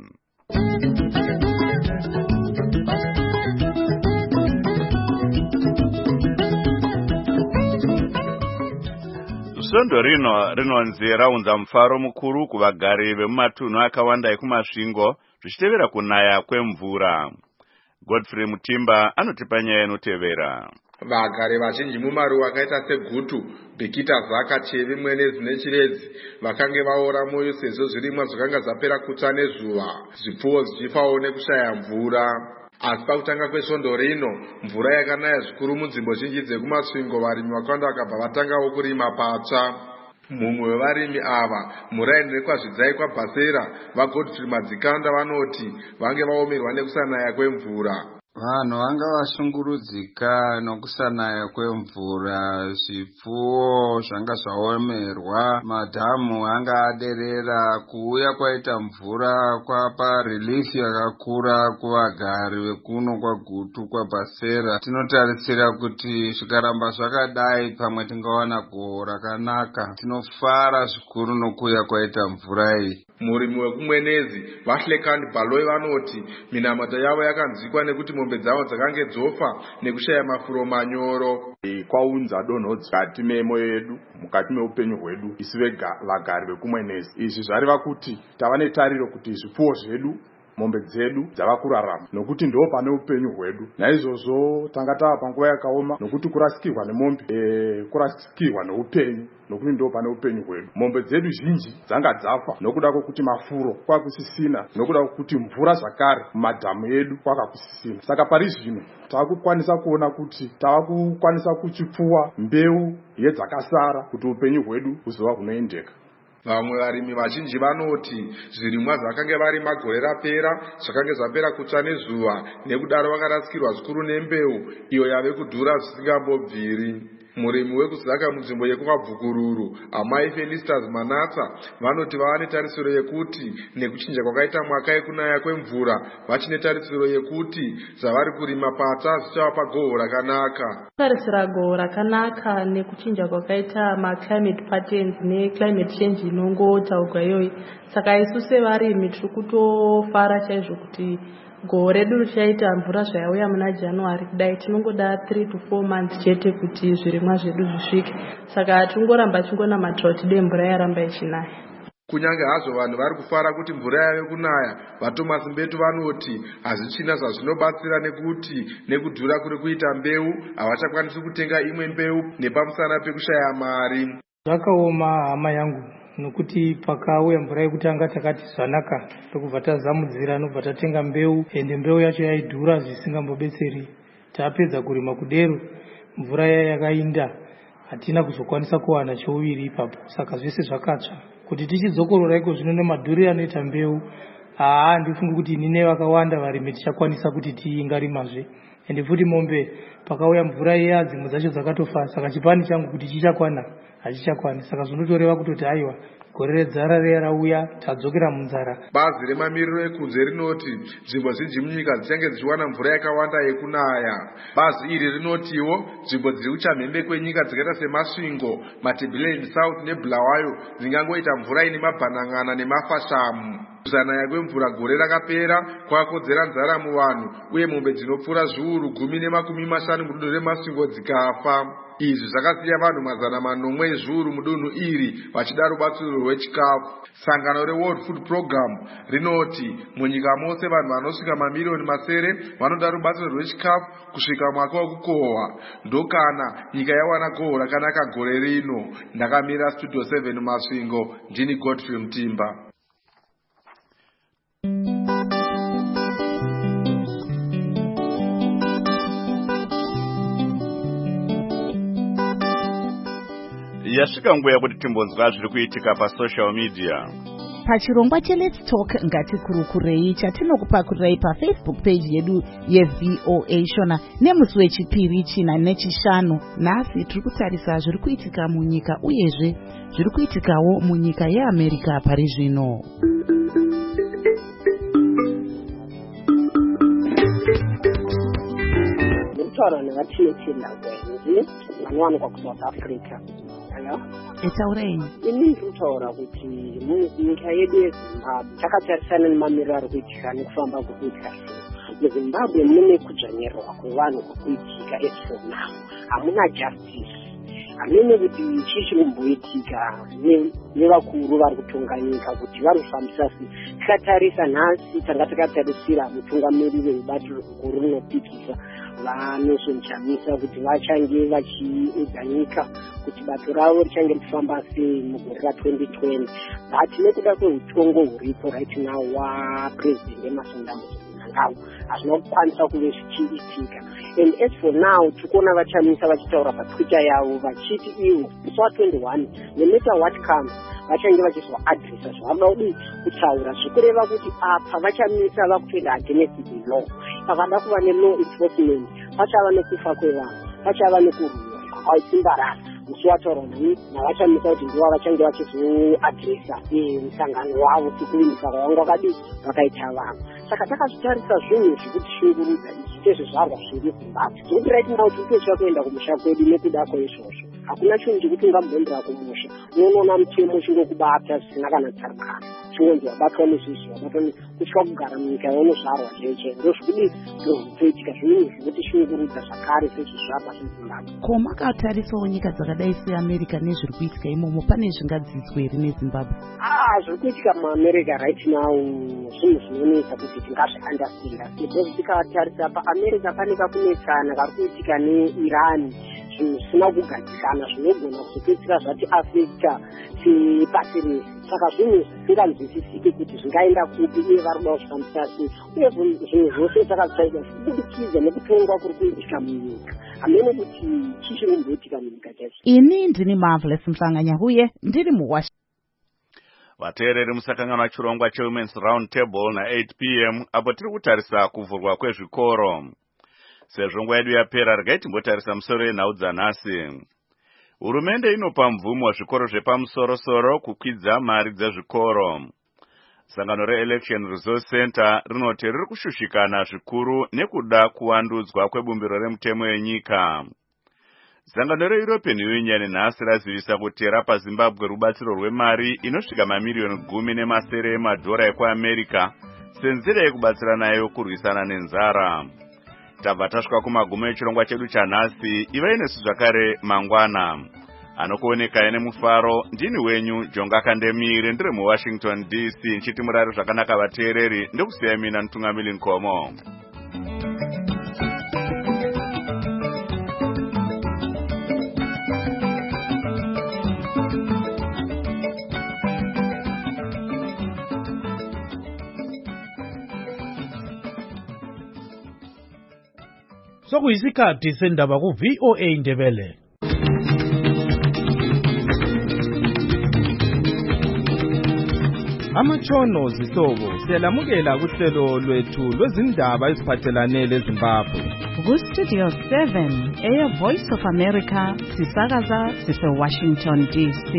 Svondo rino rinonzi raunza mufaro mukuru kuvagari vemumatunhu akawanda ekumasvingo zvichitevera kunaya kwemvura. Godfrey Mutimba anotipa nyaya inotevera. Vagari vazhinji mumaruwa akaita seGutu, Bhikita Zaka, Chevi, Mwenezi neChiredzi vakange vaora moyo sezvo zvirimwa zvakanga zvapera kutsva nezuva, zvipfuwo zvichifawo nekushaya mvura. Asi pakutanga kwesvondo rino mvura yakanaya zvikuru munzvimbo zhinji dzekumasvingo, varimi vakawanda vakabva vatangawo kurima patsva. Mumwe wevarimi ava, Muraini nekwazvidzai kwaBhasera, vaGodfrey Madzikanda vanoti vange vaomerwa nekusanaya kwemvura. Vanhu vanga vashungurudzika nokusanaya kwemvura, zvipfuwo zvanga zvaomerwa, madhamu anga aderera. Kuuya kwaita mvura kwapa relief yakakura kuvagari vekuno kwaGutu kwaBhasera. Tinotarisira kuti zvikaramba zvakadai pamwe tingawana gohwo rakanaka. Tinofara zvikuru nokuuya kwaita mvura iyi. Murimi wekumwenezi Vahlekandi Baloyi vanoti minamata yavo yakanzwikwa nekuti mombe dzavo dzakange dzofa nekushaya mafuro manyoro. Kwaunza donhodzi mukati memwoyo yedu, mukati meupenyu hwedu isi vagari vekumwenezi. Izvi zvareva kuti tava netariro kuti zvipfuwo zvedu, mombe dzedu dzava kurarama nokuti ndo pane upenyu hwedu. Naizvozvo tanga tava panguva yakaoma nokuti kurasikirwa nemombe kurasikirwa neupenyu, nokuti ndo pane upenyu hwedu. Mombe dzedu zhinji dzanga dzafa nokuda kwokuti mafuro kwakusisina, nokuda kwokuti mvura zvakare mumadhamu edu kwakakusisina. Saka pari zvino takukwanisa kuona kuti takukwanisa kuchipfuwa mbeu yedzakasara kuti upenyu hwedu huzova hunoendeka. Vamwe varimi vazhinji vanoti zvirimwa zvakange varima gore rapera zvakange zvapera kutsva nezuva, nekudaro vakarasikirwa zvikuru nembeu iyo yave kudhura zvisingambobviri. Murimi wekuzaka munzvimbo yekuMabvukururu, Amai Felicitas Manatsa, vanoti vava netarisiro yekuti nekuchinja kwakaita mwaka yekunaya kwemvura, vachine tarisiro yekuti zvavari kurima patsva zvichavapa gohwo rakanaka. Tarisira gohwo rakanaka nekuchinja kwakaita maclimate patterns neclimate change inongotaurwa iyoyi. Saka isu sevarimi tiri kutofara chaizvo kuti gohwo redu richaita mvura zvayauya muna January kudai tinongoda 3 to 4 months chete kuti zvirimwa zvedu zvisvike. Saka tingoramba chingonama drought de mvura yaramba ichinaya. Kunyange hazvo vanhu vari kufara kuti mvura yave kunaya, vaThomas Mbetu vanoti hazvichina zvazvinobatsira nekuti nekudhura kuri kuita mbeu havachakwanisi kutenga imwe mbeu nepamusana pekushaya mari. Zvakaoma hama yangu nokuti pakauya mvura yekutanga takati zvanaka tokubva tazamudzira nobva tatenga mbeu, ende mbeu yacho yaidhura zvisingambobetseri. Tapedza kurima kudero mvura yakainda hatina kuzokwanisa kuwana chouviri ipapo, saka zvese zvakatsva. Kuti tichidzokorora iko zvino nemadhuri anoita mbeu, ndifunga kuti inini vakawanda varimi tichakwanisa kuti tingarimazve. Ende futi mombe pakauya mvura iya dzimwe dzacho dzakatofa, saka chipani changu kuti chichakwana hachichakwani, saka zvinotoreva kutoti aiwa gore redzara riya rauya tadzokera munzara. Bazi remamiriro ekunze rinoti nzvimbo zhinji munyika dzichange dzichiwana mvura yakawanda yekunaya. Bazi iri rinotiwo nzvimbo dziri kuchamhembe kwenyika dzakaita semasvingo, Matabeleland South neBulawayo dzingangoita mvura ine mabhanan'ana nemafashamu. Kuzanaya kwemvura gore rakapera kwakakodzera nzara muvanhu, uye mombe dzinopfuura zviuru 10 mudunhu remasvingo dzikafa. Izvi zvakasiya vanhu 400 ezviuru mudunhu iri vachida rubatsiro rwechikafu. Sangano reWorld Food Program rinoti munyika mose vanhu vanosvika mamiliyoni 900 vanoda rubatsiro rwechikafu kusvika mwaka wekukohwa. Ndokana nyika yawana gohwo rakanaka gore rino. Ndakamira Studio 7 Masvingo, ndini Godfrey Mutimba. Yasvika nguva yekuti timbonzwa zviri kuitika pasocial media. Pachirongwa cheLet's Talk ngatikurukurei chatinokupakurirai paFacebook page yedu yeVOA Shona nemusi wechipiri china nechishanu. Nhasi tiri kutarisa zviri kuitika munyika uyezve zviri kuitikawo munyika yeAmerica pari zvino. Nditaura nevatinotenda kwenzi vanowanikwa kuSouth Africa. Etaurei. Ini ndinotaura kuti munyika yedu yeZimbabwe takatarisana nemamiriro ari kuitika nekufamba kuri kuitika. MuZimbabwe mune kudzvanyerwa kwevanhu kuri kuitika as for now. Hamuna justice. Hamene kuti chii chiri kumboitika nevakuru vari kutonga nyika kuti vari kufambisa sei. Tikatarisa nhasi tanga takatarisira mutungamiriri webato guru rinopikisa vaNelson Chamisa kuti vachange vachiedza nyika kuti bato ravo richange richifamba sei mugore ra2020. But nekuda kweutongo huripo right now waPresident Emmerson Mnangagwa hazvina kukwanisa kuve zvichiitika. And as for now tikuona vaChamisa vachitaura paTwitter yavo vachiti ivo musi wa21 no matter what comes vachange vachizoadresa zvavanoda kutaura zvikureva kuti apa vaChamisa vakutoenda against the law. Pakada kuva nelaw enforcement pachava nekufa kwevanhu, pachava nekurwiwa kwaitsimbarara. Musi wataura navaChamisa kuti ndivo vachange vachizoadresa musangano wavo sekuvimbisa kwavanga vakadii vakaita vanhu. Saka takazvitarisa zvinhu zvekutishungurudza izvi tezvezvarwa zviri Zimbabwe. Zvekuti right now tiri kuenda kumusha kwedu nekuda kwaizvozvo. Hakuna chinhu chekuti ungambondera kumusha. Unoona mutemo uchingokubata zvisina kana tsarukano. Chingonzi wabatwa nezvizvi, wabatwa kutya kugara munyika yaunozvarwa cheche. Ndozvekudii ndozvitoitika zvinhu zvekutishungurudza zvakare sezvezvapa zveZimbabwe. Ko makatarisawo nyika dzakadai seAmerica nezviri kuitika imomo pane zvingadzidzwa here neZimbabwe? Zviri kuitika muAmerica right now zvinhu zvinonetsa kuti tingazviandastenda. Sezvo tikatarisa paAmerica pane kakunetsana kari kuitika neIran zvinhu zvisina kugadzikana zvinogona kuzopedzisira zvati afekta sepasi rese. Saka zvinhu zvisinganzwisisike kuti zvingaenda kupi uye vari kuda kuzvifambisa sei. Uye zvinhu zvose takazvitsvaida kubudikidza nekutongwa kuri kuitika munyika. Hamene kuti chii chiri kumboitika munyika chacho. Ini ndini Marvelous Mhlanganya uye ndiri muWashington. Vateereri musakanganwa chirongwa cheWomen's Round Table na 8 p.m. apo tiri kutarisa kuvhurwa kwezvikoro. Sezvo nguva yedu yapera regai timbotarisa musoro yenhau dzanhasi. Hurumende inopa mvumo zvikoro zvepamusoro-soro kukwidza mari dzezvikoro. Sangano reElection Resource Center rinoti riri kushushikana zvikuru nekuda kuwandudzwa kwebumbiro remutemo yenyika. Sangano reEuropean Union nhasi razivisa kuti rapa Zimbabwe rubatsiro rwemari inosvika mamiliyoni 10 emadhora ekuAmerica senzira yekubatsira nayo kurwisana nenzara. Tabva tasvika kumagumo echirongwa chedu chanhasi. Ivai nesu zvakare mangwana. Anokuoneka nemufaro ndini wenyu Jonga Kandemire ndiri muWashington DC nchiti murari zvakanaka vateereri ndokusiya mina Ntungamili Nkomo. Sokuyisikhathi sendaba ku VOA Indebele. Amatshono zihlobo siyalamukela kuhlelo lwethu lwezindaba eziphathelane leZimbabwe. Ku-Studio 7 Air Voice of America sisakaza sise-Washington DC.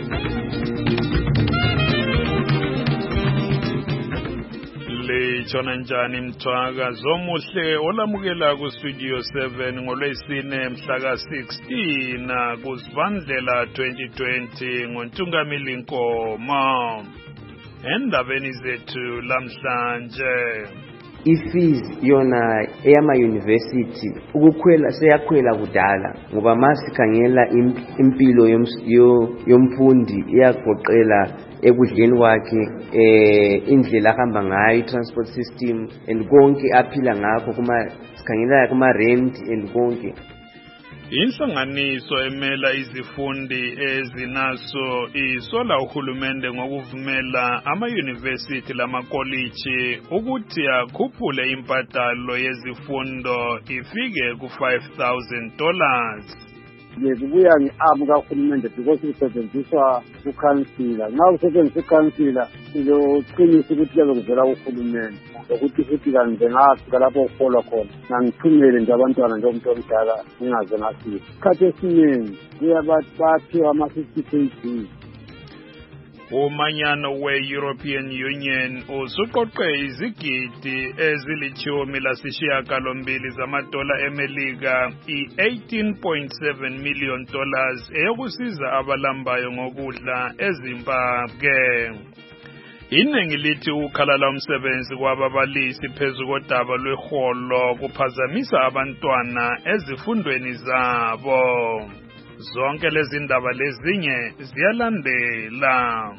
Litshona njani mthwaka zomuhle olamukela ku-Studio 7 ngolwesine mhla ka-16 kuZibandlela 2020 ngoNtungamili Nkomo. Endabeni zethu lamhlanje ifees yona eyama-university ukukhwela seyakhwela kudala ngoba masikhangela impilo yomfundi iyagoqela ekudleni kwakhe indlela ahamba ngayo i-transport system and konke aphila ngakho sikhangela kuma-rent and konke. Inhlanganiso emela izifundi ezinaso isola uhulumende ngokuvumela ama-university lamakoliji ukuthi akhuphule imbadalo yezifundo ifike ku$5,000. Kubuya nge-arm kahulumende because kusetshenziswa ukhansila. Nxa kusetshenziswa ukhansila sizoqinisa ukuthi kuyabe kuvela uhulumende ukuthi futhi kanti ngafika lapho okuholwa khona ngangithumele nje abantwana njengomuntu omdala ngingaze ngafika. Isikhathi esiningi bayaphiwa ama-50 kg. Umanyano we-European Union usuqoqe izigidi ezili-18 zamadola eMelika i-$18.7 million eyokusiza abalambayo ngokudla eZimbabwe. Iningi lithi ukhalala umsebenzi kwababalisi phezu kodaba lweholo kuphazamisa abantwana ezifundweni zabo. Zonke lezi ndaba lezinye ziyalandela.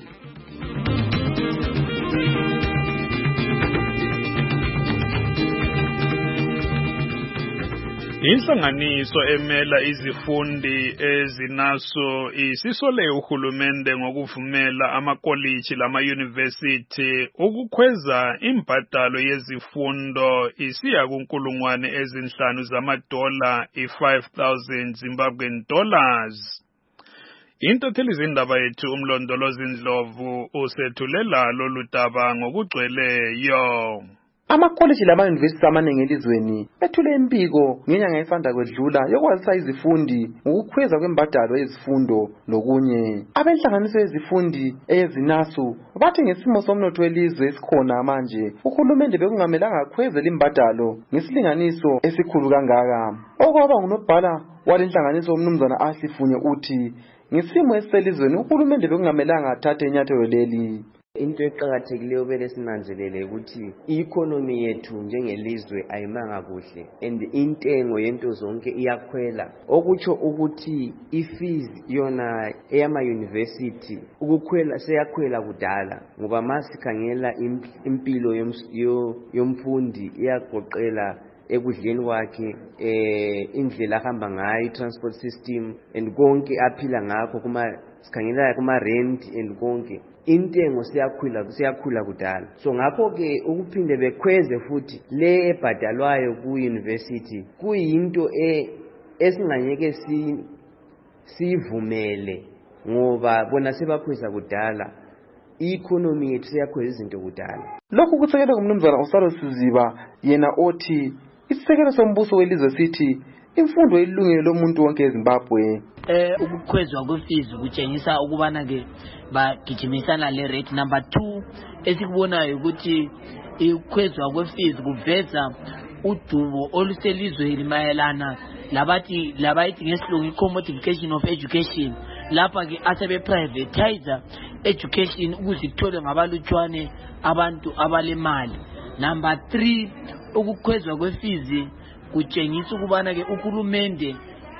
Inhlanganiso emela izifundi ezinaso isisole uhulumende ngokuvumela amakoliji lama-university ukukhweza imbadalo yezifundo isiya ku$5,000 zamadola i-$5,000 Zimbabwean dollars. Intatheli zindaba yethu umlondolozi Ndlovu usethulela lolu daba ngokugcweleyo. Amakoliji lama-university amaningi elizweni ethule impiko ngenyanga esanda kwedlula yokwazisa izifundi ngokukhweza kwembadalo yezifundo lokunye. Abenhlanganiso yezifundi eyezinasu bathi ngesimo somnotho welizwe esikhona manje uhulumende bekungamelanga akhwezele imbadalo ngesilinganiso esikhulu kangaka. Okwaba ngunobhala walenhlanganiso umnumzana Ahlifunye uthi ngesimo esiselizweni uhulumende bekungamelanga athathe inyathelo leli. Into eqakathekileyo bele sinanzelele ukuthi i-economy yethu njengelizwe ayimanga kuhle and intengo yento zonke iyakhwela, okutsho ukuthi ifees yona eyama-university ukukhwela seyakhwela kudala ngoba masikhangela impilo yomfundi iyagoqela ekudleni kwakhe indlela ahamba ngayo i-transport system and konke aphila ngakho sikhangela kuma-rent and konke. Intengo siyakhula kudala, so ngakho ke ukuphinde bekhweze futhi le ebhadalwayo ku-university kuyinto esinganyeke sivumele ngoba bona sebakhweza kudala, i-economy yethu seyakhweza izinto kudala. Lokhu kusekelwe ngumnumzana uSalo Siziba yena othi isisekelo sombuso welizwe sithi imfundo ilungile lomuntu wonke eZimbabwe. Ukukhwezwa kwefees kutshengisa ukubana ke bagijimisana le rate. Number 2 esikubonayo ukuthi ukukhwezwa kwefees kuveza udubo oluselizweni mayelana labayithi ngesilungu i-commodification of education. Lapha ke asebe privatize education ukuze itholwe ngabalutshwane abantu abalemali. Number 3 ukukhwezwa kwefees kutshengisa ukubana ke uhulumende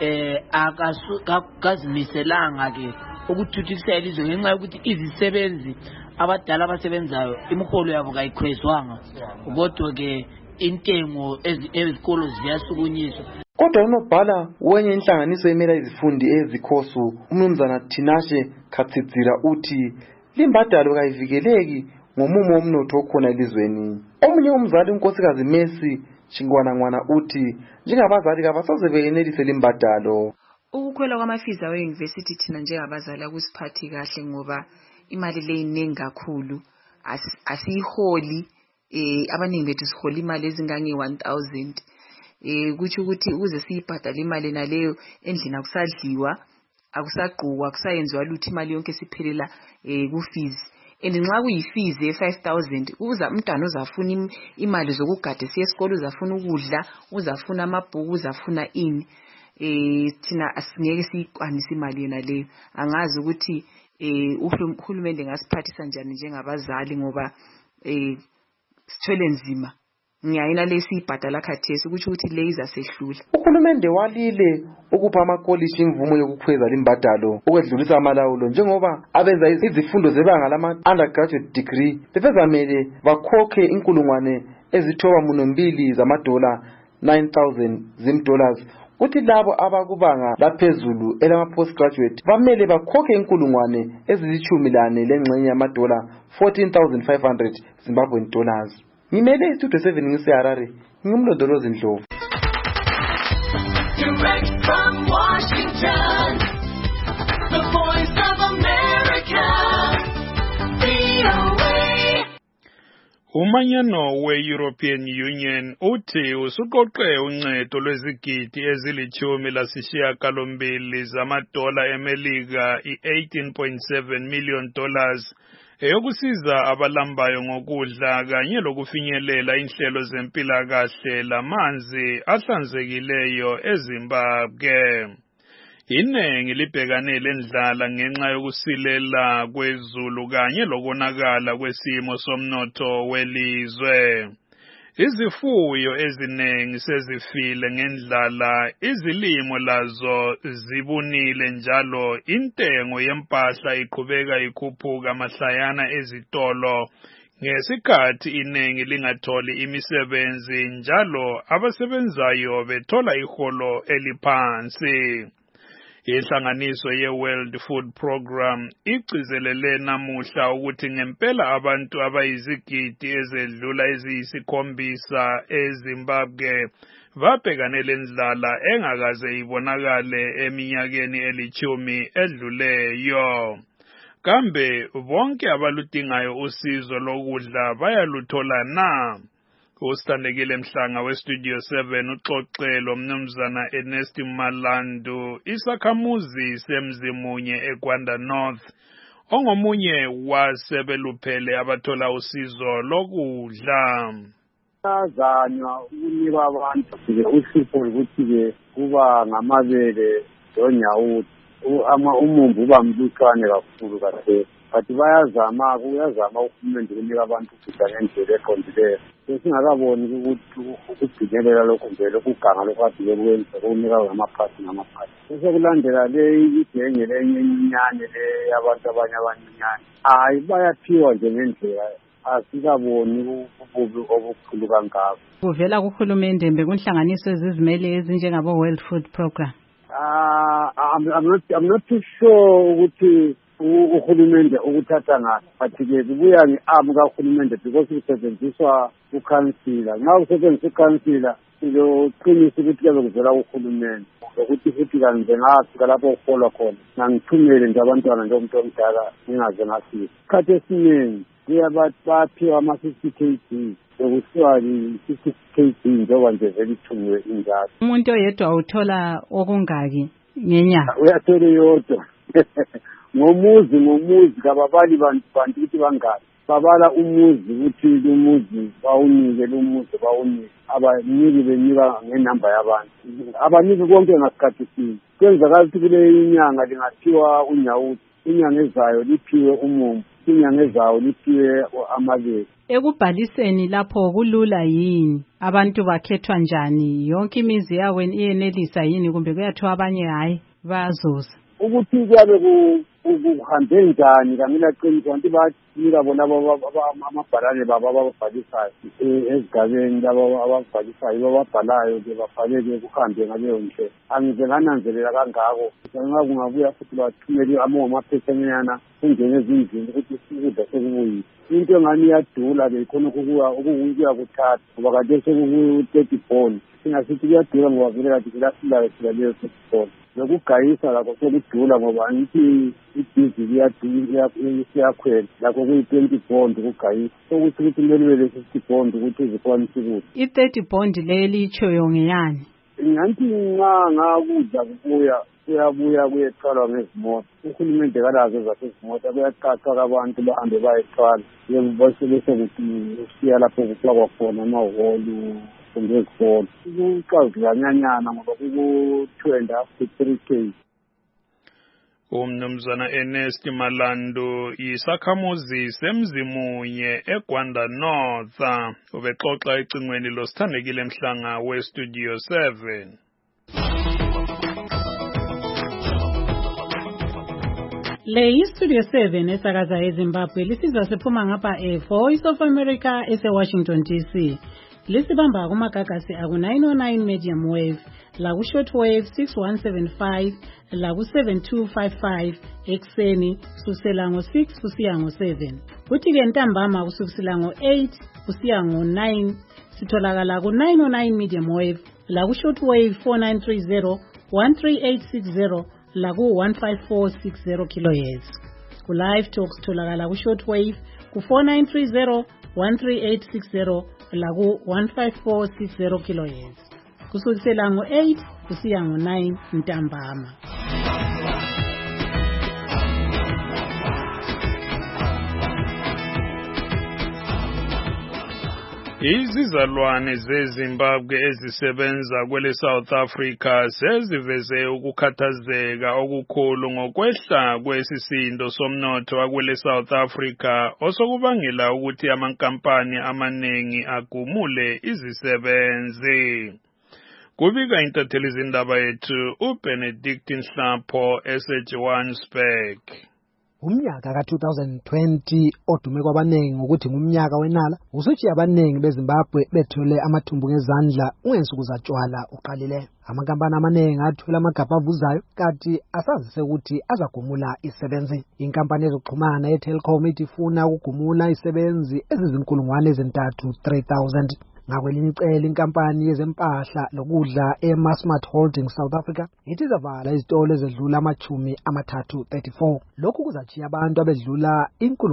akazimiselanga ke ukuthuthukisa ilizwe ngenxa yokuthi izisebenzi abadala abasebenzayo imiholo yabo kayikhwezwanga, kodwa ke intengo ezikolo ziyasukunyiswa. Kodwa unobhala wenye inhlanganiso emela izifundi ezikhosu umnumzana Tinashe Khatsidzira uthi limbadalo kayivikeleki ngomumo womnotho okhona elizweni. Omunye umzali unkosikazi Messi Chingwana uthi njengabazali kabasoze beyenelise limbadalo. Ukukhwela kwama-fees awe-university thina njengabazali akusiphathi kahle ngoba imali le iningi kakhulu asiyiholi. Abaningi bethu sihola imali ezingange-1,000. Kuthi ukuthi ukuze siyibhadale imali naleyo endlini akusadliwa, akusagqukwa, akusayenziwa lutho, imali yonke siphelela ku-fees. And nxa kuyi-fees ye-5,000 umntwana uzafuna imali zokugada siye esikole, uzafuna ukudla, uzafuna amabhuku, uzafuna ini. Thina asingeke siyikwanise imali yona leyo. Angazi ukuthi uhulumende ngasiphathisa njani njengabazali ngoba sithwele nzima. Ngiyayina lesiyibhadala khathesi ukuthi le izasehlula. Uhulumende walile ukupha amakolishi imvumo yokukhweza limbadalo ukwedlulisa amalawulo njengoba abenza izifundo zebanga lama-undergraduate degree bebezamele bakhokhe $9,200 zamadola, 9,000 zimdollars. Uthi labo abakubanga laphezulu elama-postgraduate bamele bakhokhe $14,000 lengxenye yamadola, 14,500 Zimbabwean dollars. Ngimele istudio 7 ngiseHarare, ngimlondolozi Ndlovu. Direct from Washington, the voice of America, VOA. Umanyano we-European Union uthi usuqoqe uncedo lwezigidi ezili-18 zamadola eMelika, $18.7 million, eyokusiza abalambayo ngokudla kanye lokufinyelela inhlelo zempilakahle lamanzi ahlanzekileyo eZimbabwe. Inengi libhekane lendlala ngenxa yokusilela kwezulu kanye lokonakala kwesimo somnotho welizwe. Izifuyo ezinengi sezifile ngendlala, izilimo lazo zibunile njalo intengo yempahla iqhubeka ikhuphuka mahlayana ezitolo ngesikhathi inengi lingatholi imisebenzi njalo abasebenzayo bethola iholo eliphansi. Inhlanganiso ye-World Food Program igcizelele namuhla ukuthi ngempela abantu abayizigidi ezedlula eziyisi-7 eZimbabwe babhekane lendlala engakaze ibonakale eminyakeni eli-10 edluleyo. Kambe bonke abaludingayo usizo lokudla bayaluthola na? Usithandekile Mhlanga westudio 7 uxoxelo mnumzana Ernest Malandu, isakhamuzi semzimunye eGwanda North, ongomunye wasebeluphele abathola usizo lokudla. Azanywa ukunika abantu usipho ukuthi kuba ngamabele lonyawuthi umumbu uba mlutshwane kakhulu kahle. But bayazama uhulumende ukunika abantu ukudla ngendlela eqondileyo. Singakaboni ukuthi ukugcinelela lokho vele ukuganga lokho kade bekwenza ukunika ngamaphasi. Bese kulandela le idenge lenye iminyane le yabantu abanye abancinyane. Hayi bayaphiwa nje ngendlela. Asikaboni ububi obukhulu kangako. Kuvela kuhulumende bekunhlanganiso ezizimele ezinjengabo World Food Program. I'm not too sure ukuthi uhulumende ukuthatha ngathi, but-ke kubuya nge-arm kahulumende because kusetshenziswa ukhansila. Nxa kusetshenziswa ukhansila sizoqinisa ukuthi kuyabe kuvela kuhulumende ukuthi futhi kanti ngafika lapho okuholwa khona ngangithumele nje abantwana njengomuntu omdala ngingaze ngafika. Isikhathi esiningi bayaphiwa ama-50 kg okusiwa 50 kg njengoba nje vele ithunywe injalo. Umuntu oyedwa uthola okungaki ngenyanga? Uyathola yodwa. ngomuzi kababali bantu ukuthi bangaki. Babala umuzi ukuthi umuzi bawunike lumuzi bawunike. Abaniki benika ngenamba yabantu. Abaniki konke ngasikhathi sinye. Kwenzakala ukuthi kule inyanga lingathiwa unyawuthi, inyanga ezayo liphiwe umumbu, inyanga ezayo liphiwe amabele. Ekubhaliseni lapho kulula yini? Abantu bakhethwa njani? Yonke imizi yawo iyenelisa yini kumbe kuyathiwa abanye hayi bayazuza? Ukuthi kuyabe kuhambe njani kamila qiniso kanti banika bona amabhalane baba ababhalisayo ezigabeni labo ababhalisayo babhalayo ke bafaleke kuhambe ngaleyo ndlela. Angize ngananzelela kangako nxa kungabuya futhi bathumele amaphesenyana kungene ezindlini ukuthi ukudla sekubuyile. Into engani iyadula-ke khona ukuya kuthatha ngoba kade sekuku-30 bond. Singasithi kuyadula ngoba vele kade silasilayo sila leyo 30 bond. Lokugayisa lakho sekudula ngoba angithi idizili siyakhwela lakho kuyi-20 bond ukugayisa. Sokuthi ukuthi kumele ube le-50 bond ukuthi uzikwanise ukudla. I-30 bond leyo elitshoyo ngeyani? Ngathi ngakudla kuyabuya kuyethwalwa ngezimoto. Uhulumende kalazo zasezimoto kuyacaca abantu bahambe bayethwala bese kuthi usiya lapho kufakwa khona amahholo kumbe ezikolo. Kucazulanyanyana ngoba kuku-2.5 K. Umnumzana Ernest Malandu yisakhamuzi semzimunye eGwanda North ubexoxa ecingweni losithandekile Mhlanga weStudio 7. Le iStudio 7 esakaza eZimbabwe lisizwa siphuma ngapha eVoice of America eseWashington DC. Lisibamba kumagagasi aku 909 medium wave, la ku shortwave 6175, la ku 7255 ekseni kusukela ngo6 kusiya ngo7. Kuthi ke ntambama kusukela ngo8 kusiya ngo9 sitholakala ku 909 medium wave, la ku shortwave 4930 13860 la ku 15460 kHz. Ku live talks tholakala ku shortwave ku 4930 13860 la ku 15460 kHz. Kusukela ngo8 kusiya ngo9 ntambama. Izizalwane zeZimbabwe ezisebenza kwele South Africa seziveze ukukhathazeka okukhulu ngokwehla kwesisindo somnotho wakwele South Africa osokubangela ukuthi amankampani amaningi agumule izisebenzi. Kubika intatheli zindaba yethu uBenedict Nhlapho eseJohannesburg. Umnyaka ka-2020 odume kwabaningi ukuthi ngumnyaka wenala usuthi abaningi beZimbabwe bethole amathumbu ngezandla ungensuku zatshwala uqalile. Amakampani amaningi athola amagabha avuzayo kanti asazise ukuthi azagumula isebenzi. Inkampani ezokuxhumana yeTelkom ithi ifuna ukugumula isebenzi ezizinkulungwane ezintathu 3000. Ngakwelinye icele inkampani yezempahla lokudla eMassmart Holdings South Africa ithi zavala izitolo ezedlula amachumi amathathu 34. Lokhu kuzachiya abantu abedlula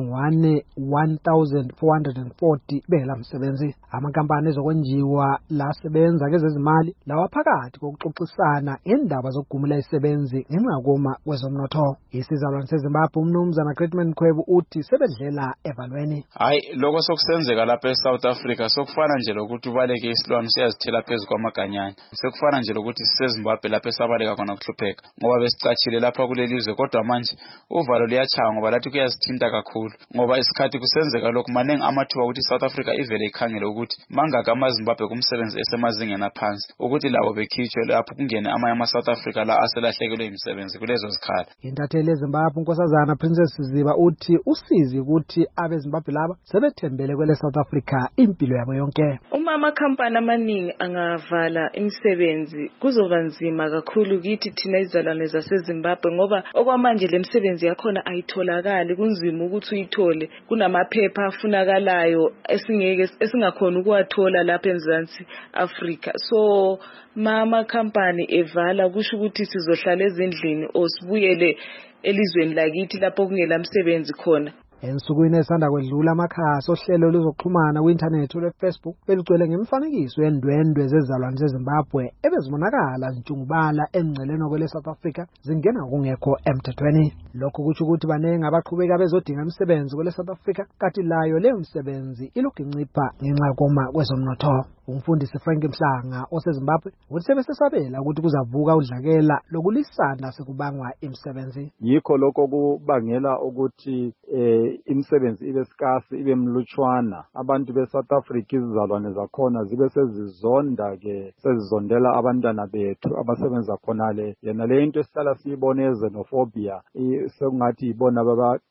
1440 bela msebenzi. Amakampani ezokwenjiwa lasebenza ngezezimali lawa phakathi kokuxoxisana ngendaba zokugumula isebenzi ngenxa yokoma kwezomnotho. Isizalwane seZimbabwe umnumzana Gretman Khwebu uthi sebedlela evalweni. Hayi lokho sokusenzeka lapha eSouth Africa sokufana nje ukuthi ubaleke isilwane siyazithela phezulu kwamaganyana. Sekufana nje lokuthi siseZimbabwe lapha esabaleka khona ukuhlupheka ngoba besicachile lapha kulelizwe kodwa manje uvalo liyachaya ngoba lathi kuyasithinta kakhulu ngoba isikhathi kusenzeka lokhu maningi amathuba ukuthi South Africa ivele ikhangele ukuthi mangaka amaZimbabwe kumsebenzi esemazingeni aphansi ukuthi labo bekhitshwe lapho kungene amanye ama-South Africa la aselahlekelwe imisebenzi kulezo zikhala. Intatheli eZimbabwe unkosazana Princess Ziba uthi usizi ukuthi abeZimbabwe laba sebethembele kwele South Africa impilo yabo yonke. Uma amakhampani amaningi angavala imisebenzi kuzoba nzima kakhulu kithi thina izalwane zaseZimbabwe ngoba okwamanje le misebenzi yakhona ayitholakali, kunzima ukuthi uyithole. Kunamaphepha afunakalayo esingakhona ukuwathola lapha eMzansi Afrika. So amakhampani evala kusho ukuthi sizohlala ezindlini osibuyele elizweni lakithi lapho kungela msebenzi khona. Ensukwini esanda kwedlula amakhasi ohlelo luzoxhumana ku-internet lwe-Facebook beligcwele ngemifanekiso yendwendwe zezizalwane zeZimbabwe ebezibonakala zintshungubala emngceleni kwele South Africa zingena kungekho emthethweni. Lokho kutsho ukuthi baningi abaqhubeka bezodinga imisebenzi kwele South Africa kanti layo leyo misebenzi ilokhu incipha ngenxa yokoma kwezomnotho. Umfundisi Frank Mhlanga oseZimbabwe uthi sebesesabela ukuthi kuzavuka udlakela lokulisana sekubangwa imisebenzi. Yikho lokho kubangela ukuthi imisebenzi ibe scarce ibe mlutshwana. Abantu beSouth Africa izizalwane zakhona zibe sezizondela abantwana bethu abasebenza khonale. Yena le into esihlala siyibone xenophobia sekungathi ibona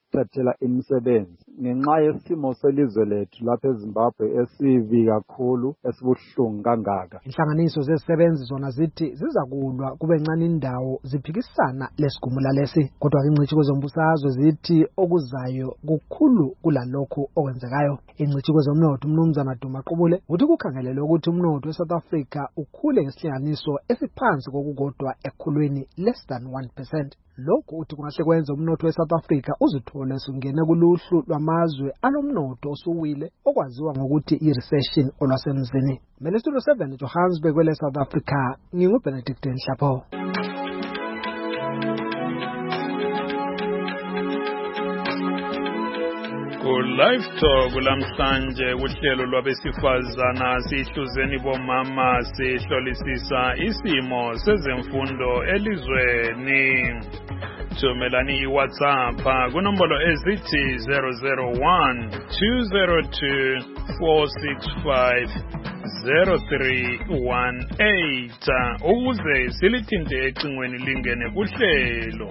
ukusithathela imisebenzi ngenxa yesimo selizwe lethu lapha eZimbabwe esibi kakhulu esibuhlungu kangaka. Inhlanganiso zezisebenzi zona zithi zizakulwa kube ncane indawo ziphikisana lesigumula lesi, kodwa ingcitshi kwezombusazwe zithi okuzayo kukhulu kulalokho okwenzekayo. Ingcitshi kwezomnotho uMnumzana Duma Qubule uthi kukhangelelwe ukuthi umnotho weSouth Africa ukhule ngesihlanganiso esiphansi kokukodwa ekhulwini less than 1%. Lokhu uthi kungahle kwenza umnotho weSouth Africa uzithole sungene kuluhlu lwamazwe anomnotho osuwile okwaziwa ngokuthi i-recession olwasemzini. Mele Studio 7 Johannesburg kwele South Africa, nginguBenedict Nhlapho. Live Talk lamhlanje kuhlelo lwabesifazana sihluzeni bomama sihlolisisa isimo sezemfundo elizweni. Thumelani iWhatsApp kunombolo ezithi 001-202-465-0318 ukuze silithinte ecingweni lingene kuhlelo.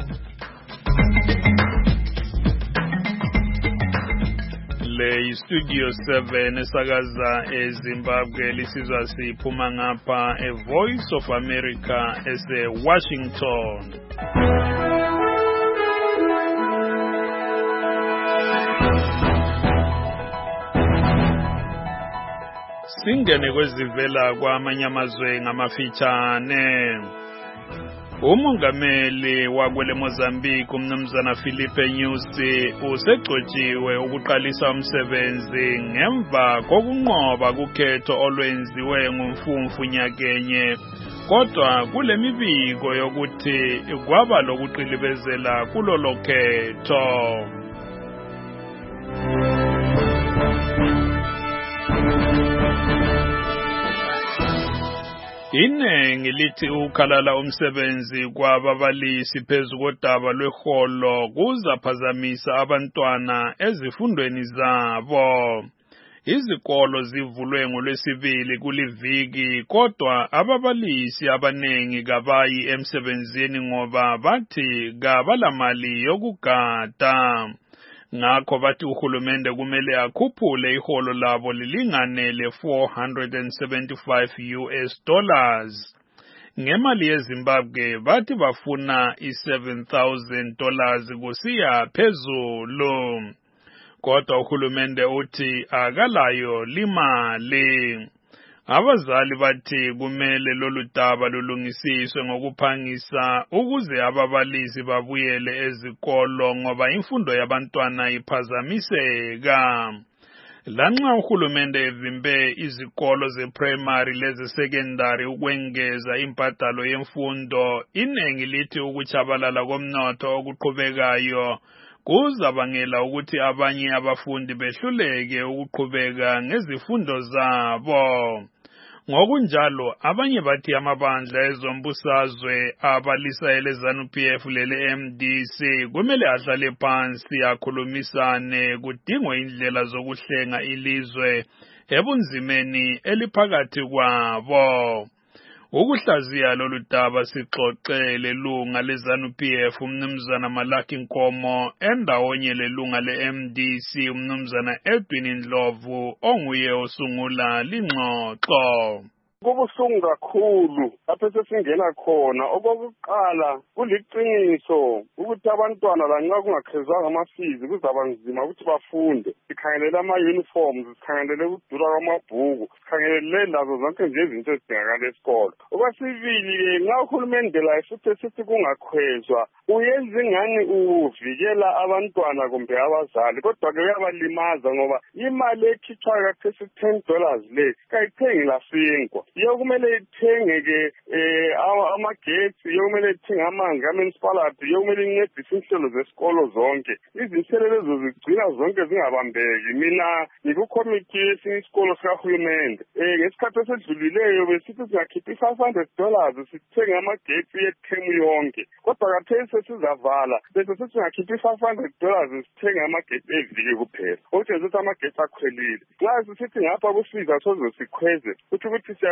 Le Studio 7 esakaza eZimbabwe lisizwa siphuma ngapha Voice of America ese-Washington. Singene kwezivela kwamanye amazwe ngamafitshane. Umongameli wakwele Mozambique uMnumzana Filipe Nyusi usegcotshiwe ukuqalisa umsebenzi ngemva kokunqoba kukhetho olwenziwe ngumfumfu nyakenye, kodwa kule mibiko yokuthi kwaba lokuqilibezela kulolo khetho. Inengi lithi ukhalala umsebenzi kwababalisi phezu kodaba lweholo kuzaphazamisa abantwana ezifundweni zabo. Izikolo zivulwe ngoLwesibili kuliviki, kodwa ababalisi abanengi kabayi emsebenzini ngoba bathi kabalamali yokugada. Ngakho bathi uhulumende kumele akhuphule iholo labo lilingane $475. Ngemali yeZimbabwe bathi bafuna $7,000 kusiya phezulu. Kodwa uhulumende uthi akalayo limali. Abazali bathi kumele lolu daba lulungisiswe ngokuphangisa ukuze ababalisi babuyele ezikolo ngoba imfundo yabantwana iphazamiseka. Lanxa uhulumende evimbe izikolo zeprimary lezesecondary ukwengeza imbadalo yemfundo, inengi lithi ukuchabalala komnotho okuqhubekayo kuzabangela ukuthi abanye abafundi behluleke ukuqhubeka ngezifundo zabo. Ngokunjalo abanye bathi amabandla ezombusazwe abalisa eleZANU-PF lele MDC kumele ahlale phansi akhulumisane kudingwe indlela zokuhlenga ilizwe ebunzimeni eliphakathi kwabo. Ukuhlaziya lolu daba sixoxele lunga leZANU-PF uMnumzana Malaki Nkomo endawonye lelunga le-MDC uMnumzana Edwin Ndlovu onguye osungula lingxoxo. Kubuhlungu kakhulu lapho sesingena khona. Okokuqala kuliqiniso ukuthi abantwana lanxa kungakhezwanga amafizi kuzaba nzima ukuthi bafunde. Sikhangelele ama-uniforms, sikhangelele ukudura kwamabhuku, sikhangelele lazo zonke nje izinto ezidingakala esikolo. Okwesibili, nxa uhulumende laye futhi esithi kungakhwezwa uyenza ingani uvikela abantwana kumbe abazali, kodwa-ke uyabalimaza ngoba imali ekhitshwayo kathesi $10 le kayithengi lasinkwa. Iyo kumele ithenge-ke amagetsi, iyo kumele ithenge amanzi kamunicipality, iyo kumele incedise inhlelo zesikolo zonke. Izinhlelo lezo zigcina zonke zingabambeki. Mina ngikukomiti yesinye isikolo sikahulumende. Ngesikhathi esedlulileyo besithi singakhipha $500 sithenge amagetsi yethemu yonke, kodwa kathesi sesizavala bese sithi singakhipha $500 sithenge amagetsi eviki kuphela. Okutshengisa ukuthi amagetsi akhwelile. Nxa sisithi ngapha kusiza soze sikhweze kuthi siyabe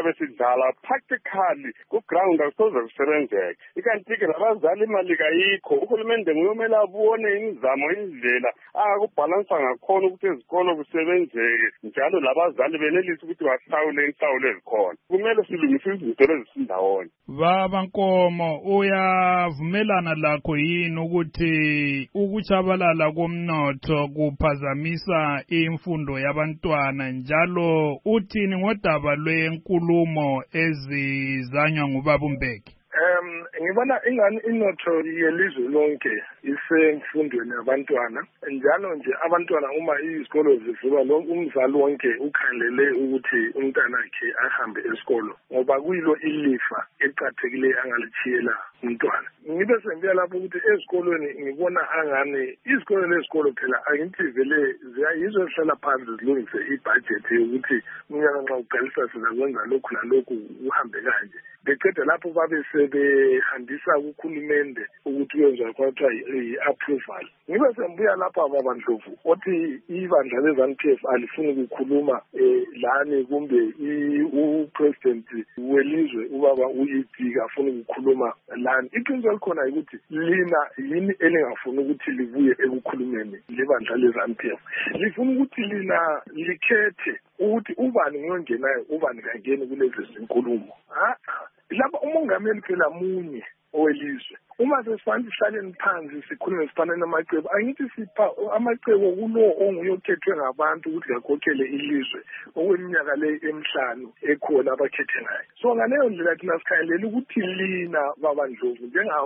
sizabe sidlala practically ku-ground akusoze kusebenzeke ikanti-ke labazali imali kayikho uhulumende nguyomele abone imizamo indlela angakubhalansa ngakhona ukuthi ezikolo kusebenzeke njalo labazali benelise ukuthi bahlawule inhlawulo ezikhona kumele silungise izinto ezisindawonye. Baba Nkomo, uyavumelana lakho yini ukuthi ukutshabalala komnotho kuphazamisa imfundo yabantwana njalo uthini ngodaba lwenkulumo ezizanywa ngubaba uMbeki? Ngibona ingani inotho yelizwe lonke isemfundweni yabantwana njalo nje abantwana uma izikolo zivulwa umzali wonke ukhangelele ukuthi umntanakhe ahambe esikolo ngoba kuyilo ilifa eqhathekile angalichiyela umntwana. Ngibe sengiya lapho ukuthi ezikolweni ngibona angani izikolo lezikolo phela angithi vele ziyayizo ezihlala phansi zilungise ibudget yokuthi unyaka nxa uqalisa sizakwenza lokhu nalokhu uhambe kanje. Beqeda lapho babe sebehambisa kukhulumende ukuthi kuyenzwa kwathiwa i-approval. Ngibe sembuya lapha baba Ndlovu othi ibandla le-ZANU-PF alifuni ukukhuluma lani kumbe upresident welizwe ubaba uyitika afuna ukukhuluma lani. Iqiniso likhona ukuthi lina yini elingafuni ukuthi libuye ekukhulumeni lebandla le-ZANU-PF. Lifuna ukuthi lina likhethe ukuthi ubani ngiyongenayo ubani kangeni kulezi zinkulumo. Lapha umongameli phela munye owelizwe. Uma sesifanele sihlaleni phansi sikhulume sifanele amacebo angithi sipha amacebo kulo onguyokhethwe ngabantu ukuthi yakhokhele ilizwe okweminyaka le emihlanu ekhona abakhethe ngayo. So ngaleyo ndlela thina sikhangelela ukuthi lina baba Ndlovu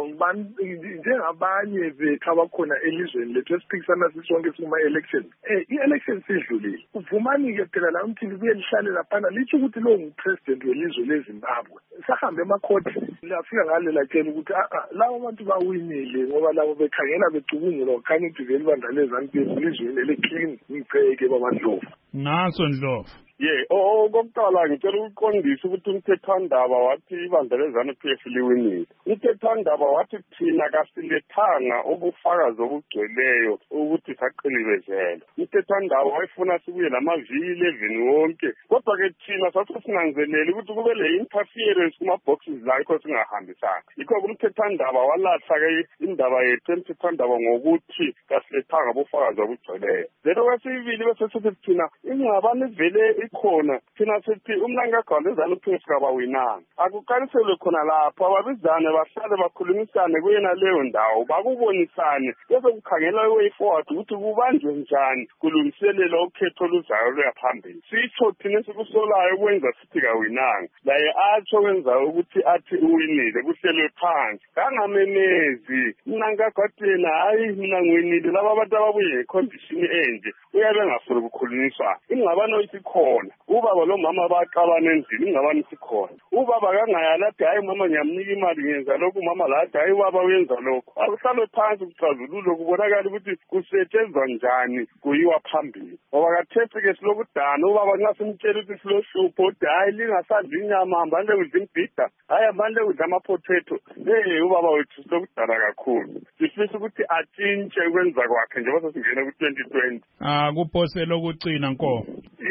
njengabanye bethu abakhona elizweni lethu esiphikisana sisonke kuma-elections i-election sidlulile uvumani-ke phela la ukuthi libuye lihlale laphana litsho ukuthi lo ngupresident welizwe leZimbabwe sahambe emakhoti lafika ngale latshela ukuthi lawo abantu bawinile ngoba labo bekhangela becubungula kukhanya ukuthi vele ibandla le-ZANU-PF lizweni le-clean ngibheke baba Ndlovu. Naso Ndlovu. Okokuqala ngicela ukuqondisa ukuthi umthethwandaba wathi ibandla le-ZANU-PF liwinile. Umthethwandaba wathi thina kasilethanga ubufakazi obugcweleyo ukuthi saqilibezela. Umthethwandaba wayefuna sibuye lamavili evini wonke kodwa-ke thina sasinanzelele ukuthi kube le-interference kuma-boxes la yikho singahambisanga. Yikho-ke umthethwandaba walahla-ke indaba yethu emthethwandaba ngokuthi kasilethanga ubufakazi obugcweleyo. Lento kwesibili bese sithi thina ingabani vele khona thina sithi umnankagwalo le-ZANU-PF kabawinanga akuqaliselwe khona lapho ababizane bahlale bakhulumisane kuyena leyo ndawo bakubonisane bese kukhangela i-way forward ukuthi kubanjwe njani kulungiselela ukhetho oluzayo luya phambili. Sitsho thina esikusolayo kwenza sithi kawinanga laye atsho kwenzayo ukuthi athi uwinile kuhlelwe phansi kangamemezi umnankagwalo yena hayi mina ngiwinile laba abantu ababuye ngekhondishini enje uyabe engafuni ukukhulunyiswa ingxabano isikhona ubaba lo mama baqabana endlini ingabani isikhona ubaba kangayala athi hayi mama ngiyamnika imali ngenza lokhu mama la athi hayi ubaba uyenza lokhu akuhlalwe phansi kuxazululo kubonakala ukuthi kusetshenzwa njani kuyiwa phambili ngoba kathesi-ke silokudana ubaba nxa simtshela ukuthi silohlupho uthi hayi lingasadli inyama hambani lekudla imbhida hayi hambani lekudla amaphotheto ubaba wethu silokudana kakhulu sifisa ukuthi atshintshe ukwenza kwakhe njengoba sesingena ku-2020 kuphosela ukucina Nkomo.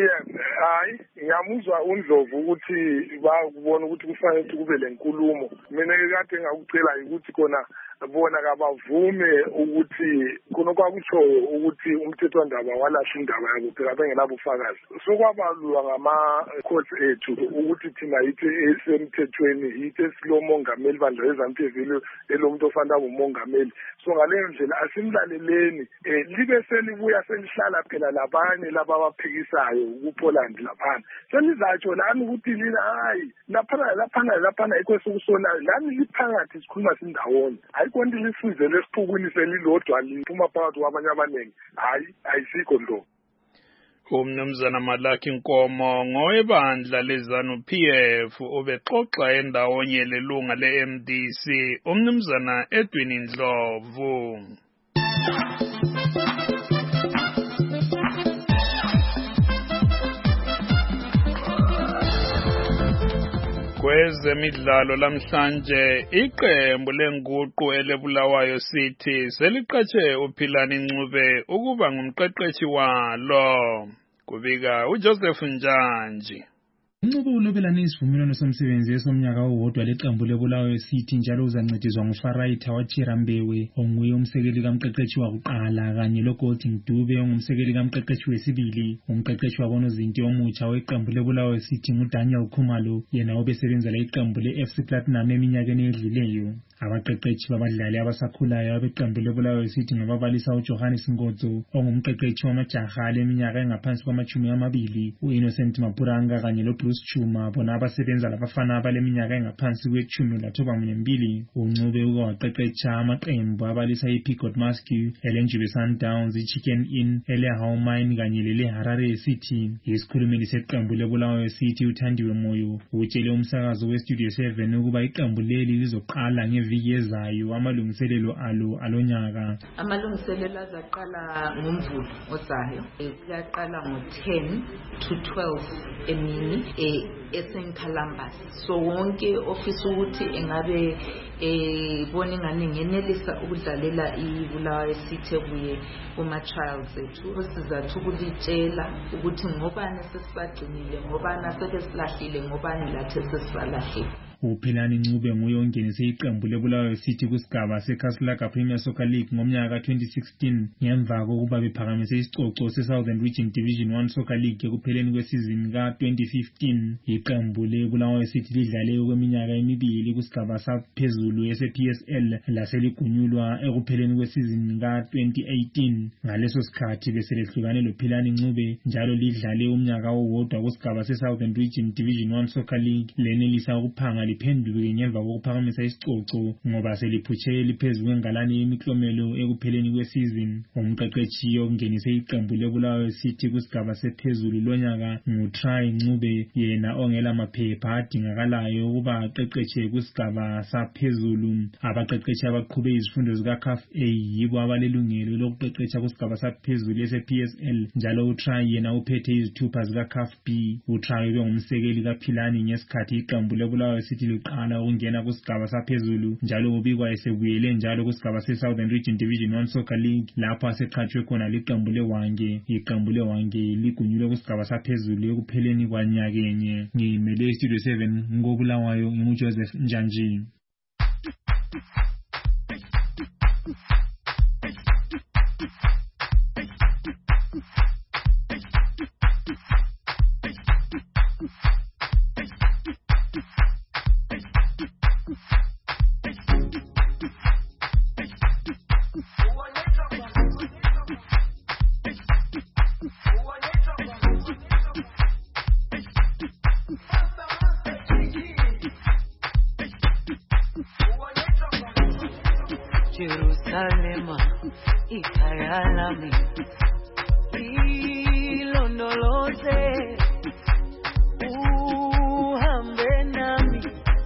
Hayi ngiyamuzwa uNdlovu ukuthi bakubona ukuthi kufanele ukuthi kube lenkulumo mina kade ngakucela ukuthi khona bona kabavume ukuthi kunokwakutshoyo ukuthi umthethwandaba walahla indaba yabo phela bengenabufakazi sokwabalwa ngama-courts ethu ukuthi thina yithi esemthethweni yithi esilomongameli bandla le-ZANU-PF elomuntu ofanele abe umongameli. So ngaleyo ndlela asimlaleleni libe selibuya selihlala phela labanye laba abaphikisayo kuPoland laphana selizatsho lami ukuthi lina hayi laphana yikho esikusolayo lami liphakathi sikhuluma sindawonye konke lisize lesiphukwini selilodwa liphuma phakathi kwabanye abaningi hayi ayisikho Ndlovu. Umnumzana Malaki Nkomo ngowebandla le-ZANU-PF ubexoxa endawonye lelunga le-MDC umnumzana Edwin Ndlovu. Kwezemidlalo lamhlanje iqembu lenguqu eleBulawayo City seliqhatshe uPhilani Ncube ukuba ngumqeqeshi walo kubika uJoseph Njanji. Unqobo ulobelana isivumelwano somsebenzi esomnyaka owodwa leqembu leBulawayo City njalo uzancediswa nguFaraita waChirambewe onguye umsekeli kamqeqeshi wakuqala kanye loGolding Dube ongumsekeli kamqeqeshi wesibili. Umqeqeshi wabonozinti omutsha weqembu leBulawayo City nguDaniel Khumalo yena obesebenza leqembu leFC Platinum eminyakeni edluleyo. Abaqeqeshi babadlali abasakhulayo abeqembu leBulawayo City ngababalisa uJohannes Ngodzo ongumqeqeshi wamajaha leminyaka engaphansi kwama-20, uInnocent Mapuranga kanye loBruce Chuma bona abasebenza labafana abaleminyaka engaphansi kwe-12. uNcube uke waqeqesha amaqembu abalisa iPicot Muskie, eLenjube Sundowns, iChicken Inn, eleHow Mine kanye leleHarare City. Isikhulumeli seqembu leBulawayo City uThandiwe Moyo utshele umsakazo weStudio 7 ukuba iqembu leli lizoqala ngeviki ezayo amalungiselelo alonyaka. Amalungiselelo azaqala ngoMvulo ozayo. Kuyaqala ngo-10 to 12 emini eSencolumbus. So wonke ofisa ukuthi engabe bona ingane ngenelisa ukudlalela iBulawayo City kuye kuma-trials ethu. Sizathu ukulitshela ukuthi ngobani sesibagcinile, ngobani asebesilahlile, ngobani lathi sesibalahlile. uPhilani Ncube nguye ongenise iqembu leBulawayo City kusigaba seKaslaga Premier Soccer League ngomnyaka ka-2016 ngemva kokuba bephakamise isicoco seSouthern Region Division 1 Soccer League ekupheleni kwesizini ka-2015. Iqembu leBulawayo City lidlale okweminyaka emibili kusigaba saphezulu ese-PSL laseligunyulwa ekupheleni kwesizini ka-2018. Ngaleso sikhathi beselehlukane loPhilani Ncube njalo lidlale umnyaka owodwa kusigaba seSouthern Region Division 1 Soccer League lenelisa ukuphanga liphenduke ngemva kokuphakamisa isicoco ngoba seliphutshe liphezulu kwengalane yemiklomelo ekupheleni kwesizini. Umqeqeshi ongenise iqembu leBulawayo City kusigaba sephezulu lonyaka nguTry Ncube yena ongela maphepha adingakalayo ukuba aqeqeshe kusigaba saphezulu. Abaqeqeshi abaqhube izifundo zikaCAF A yibo abalelungelo lokuqeqesha kusigaba saphezulu ese-PSL njalo uTry yena uphethe izithupha zikaCAF B. uTry ube ngumsekeli kaPhilani ngesikhathi iqembu leBulawayo City liqala ukungena kusigaba saphezulu njalo ubikwa esebuyele njalo kusigaba seSouthern Region Division 1 Soccer League lapho aseqhatshwe khona liqembu leWange. Iqembu leWange ligunyulwe kusigaba saphezulu ekupheleni kwanyakenye. Ngimele iStudio 7 ngoBulawayo nginguJoseph Njanji. Jerusalema ikhaya lami ilondoloze uhambe nami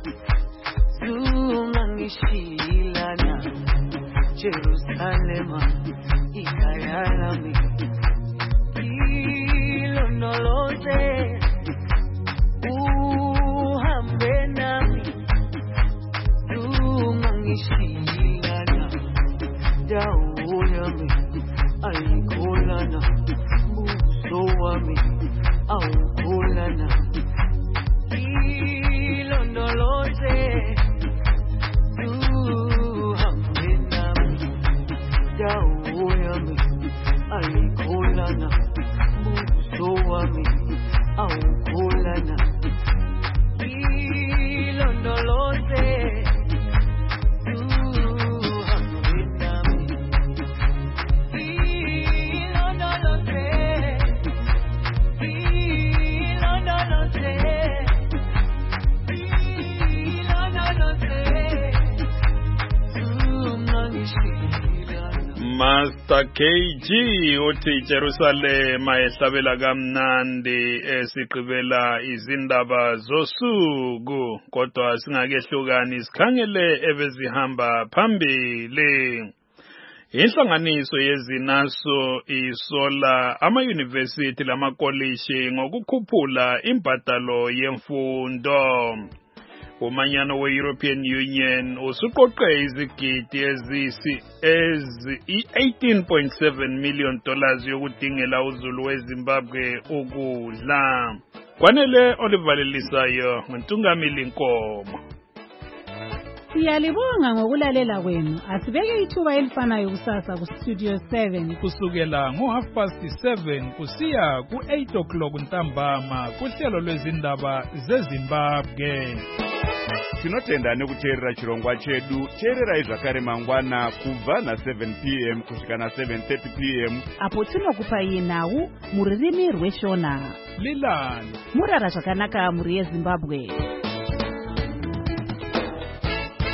zungangishilana. Jerusalema ikhaya lami ilondoloze uhambe nami zungangishilana. Dawo yami ayikholana, buso wami awukholana. Ilondoloze uhambe nami. Dawo yami ayikholana, buso wami awukholana. Ilondoloze Master KG uthi Jerusalema ehlabela kamnandi esigqibela izindaba zosuku kodwa singakehlukani sikhangele ebezihamba phambili. Inhlanganiso yezinaso isola ama-university lamakolisi ngokukhuphula imbadalo yemfundo. Umanyano we-European Union usuqoqe izigidi $18.7 million yokudingela uzulu weZimbabwe ukudla. kwanele olivalelisayo nguntungamili Nkomo. Siyalibonga ngokulalela kwenu. Asibeke ithuba elifanayo kusasa ku Studio 7 kusukela ngo7:30 kusiya ku8 ntambama kuhlelo lwezindaba zeZimbabwe. Tinotenda nekuteerera chirongwa chedu. Teererai zvakare mangwana kubva na7 p.m. kusvika na7:30 p.m. apo tinokupai nhau muririmi rweshona. Lilani murara zvakanaka muri yeZimbabwe.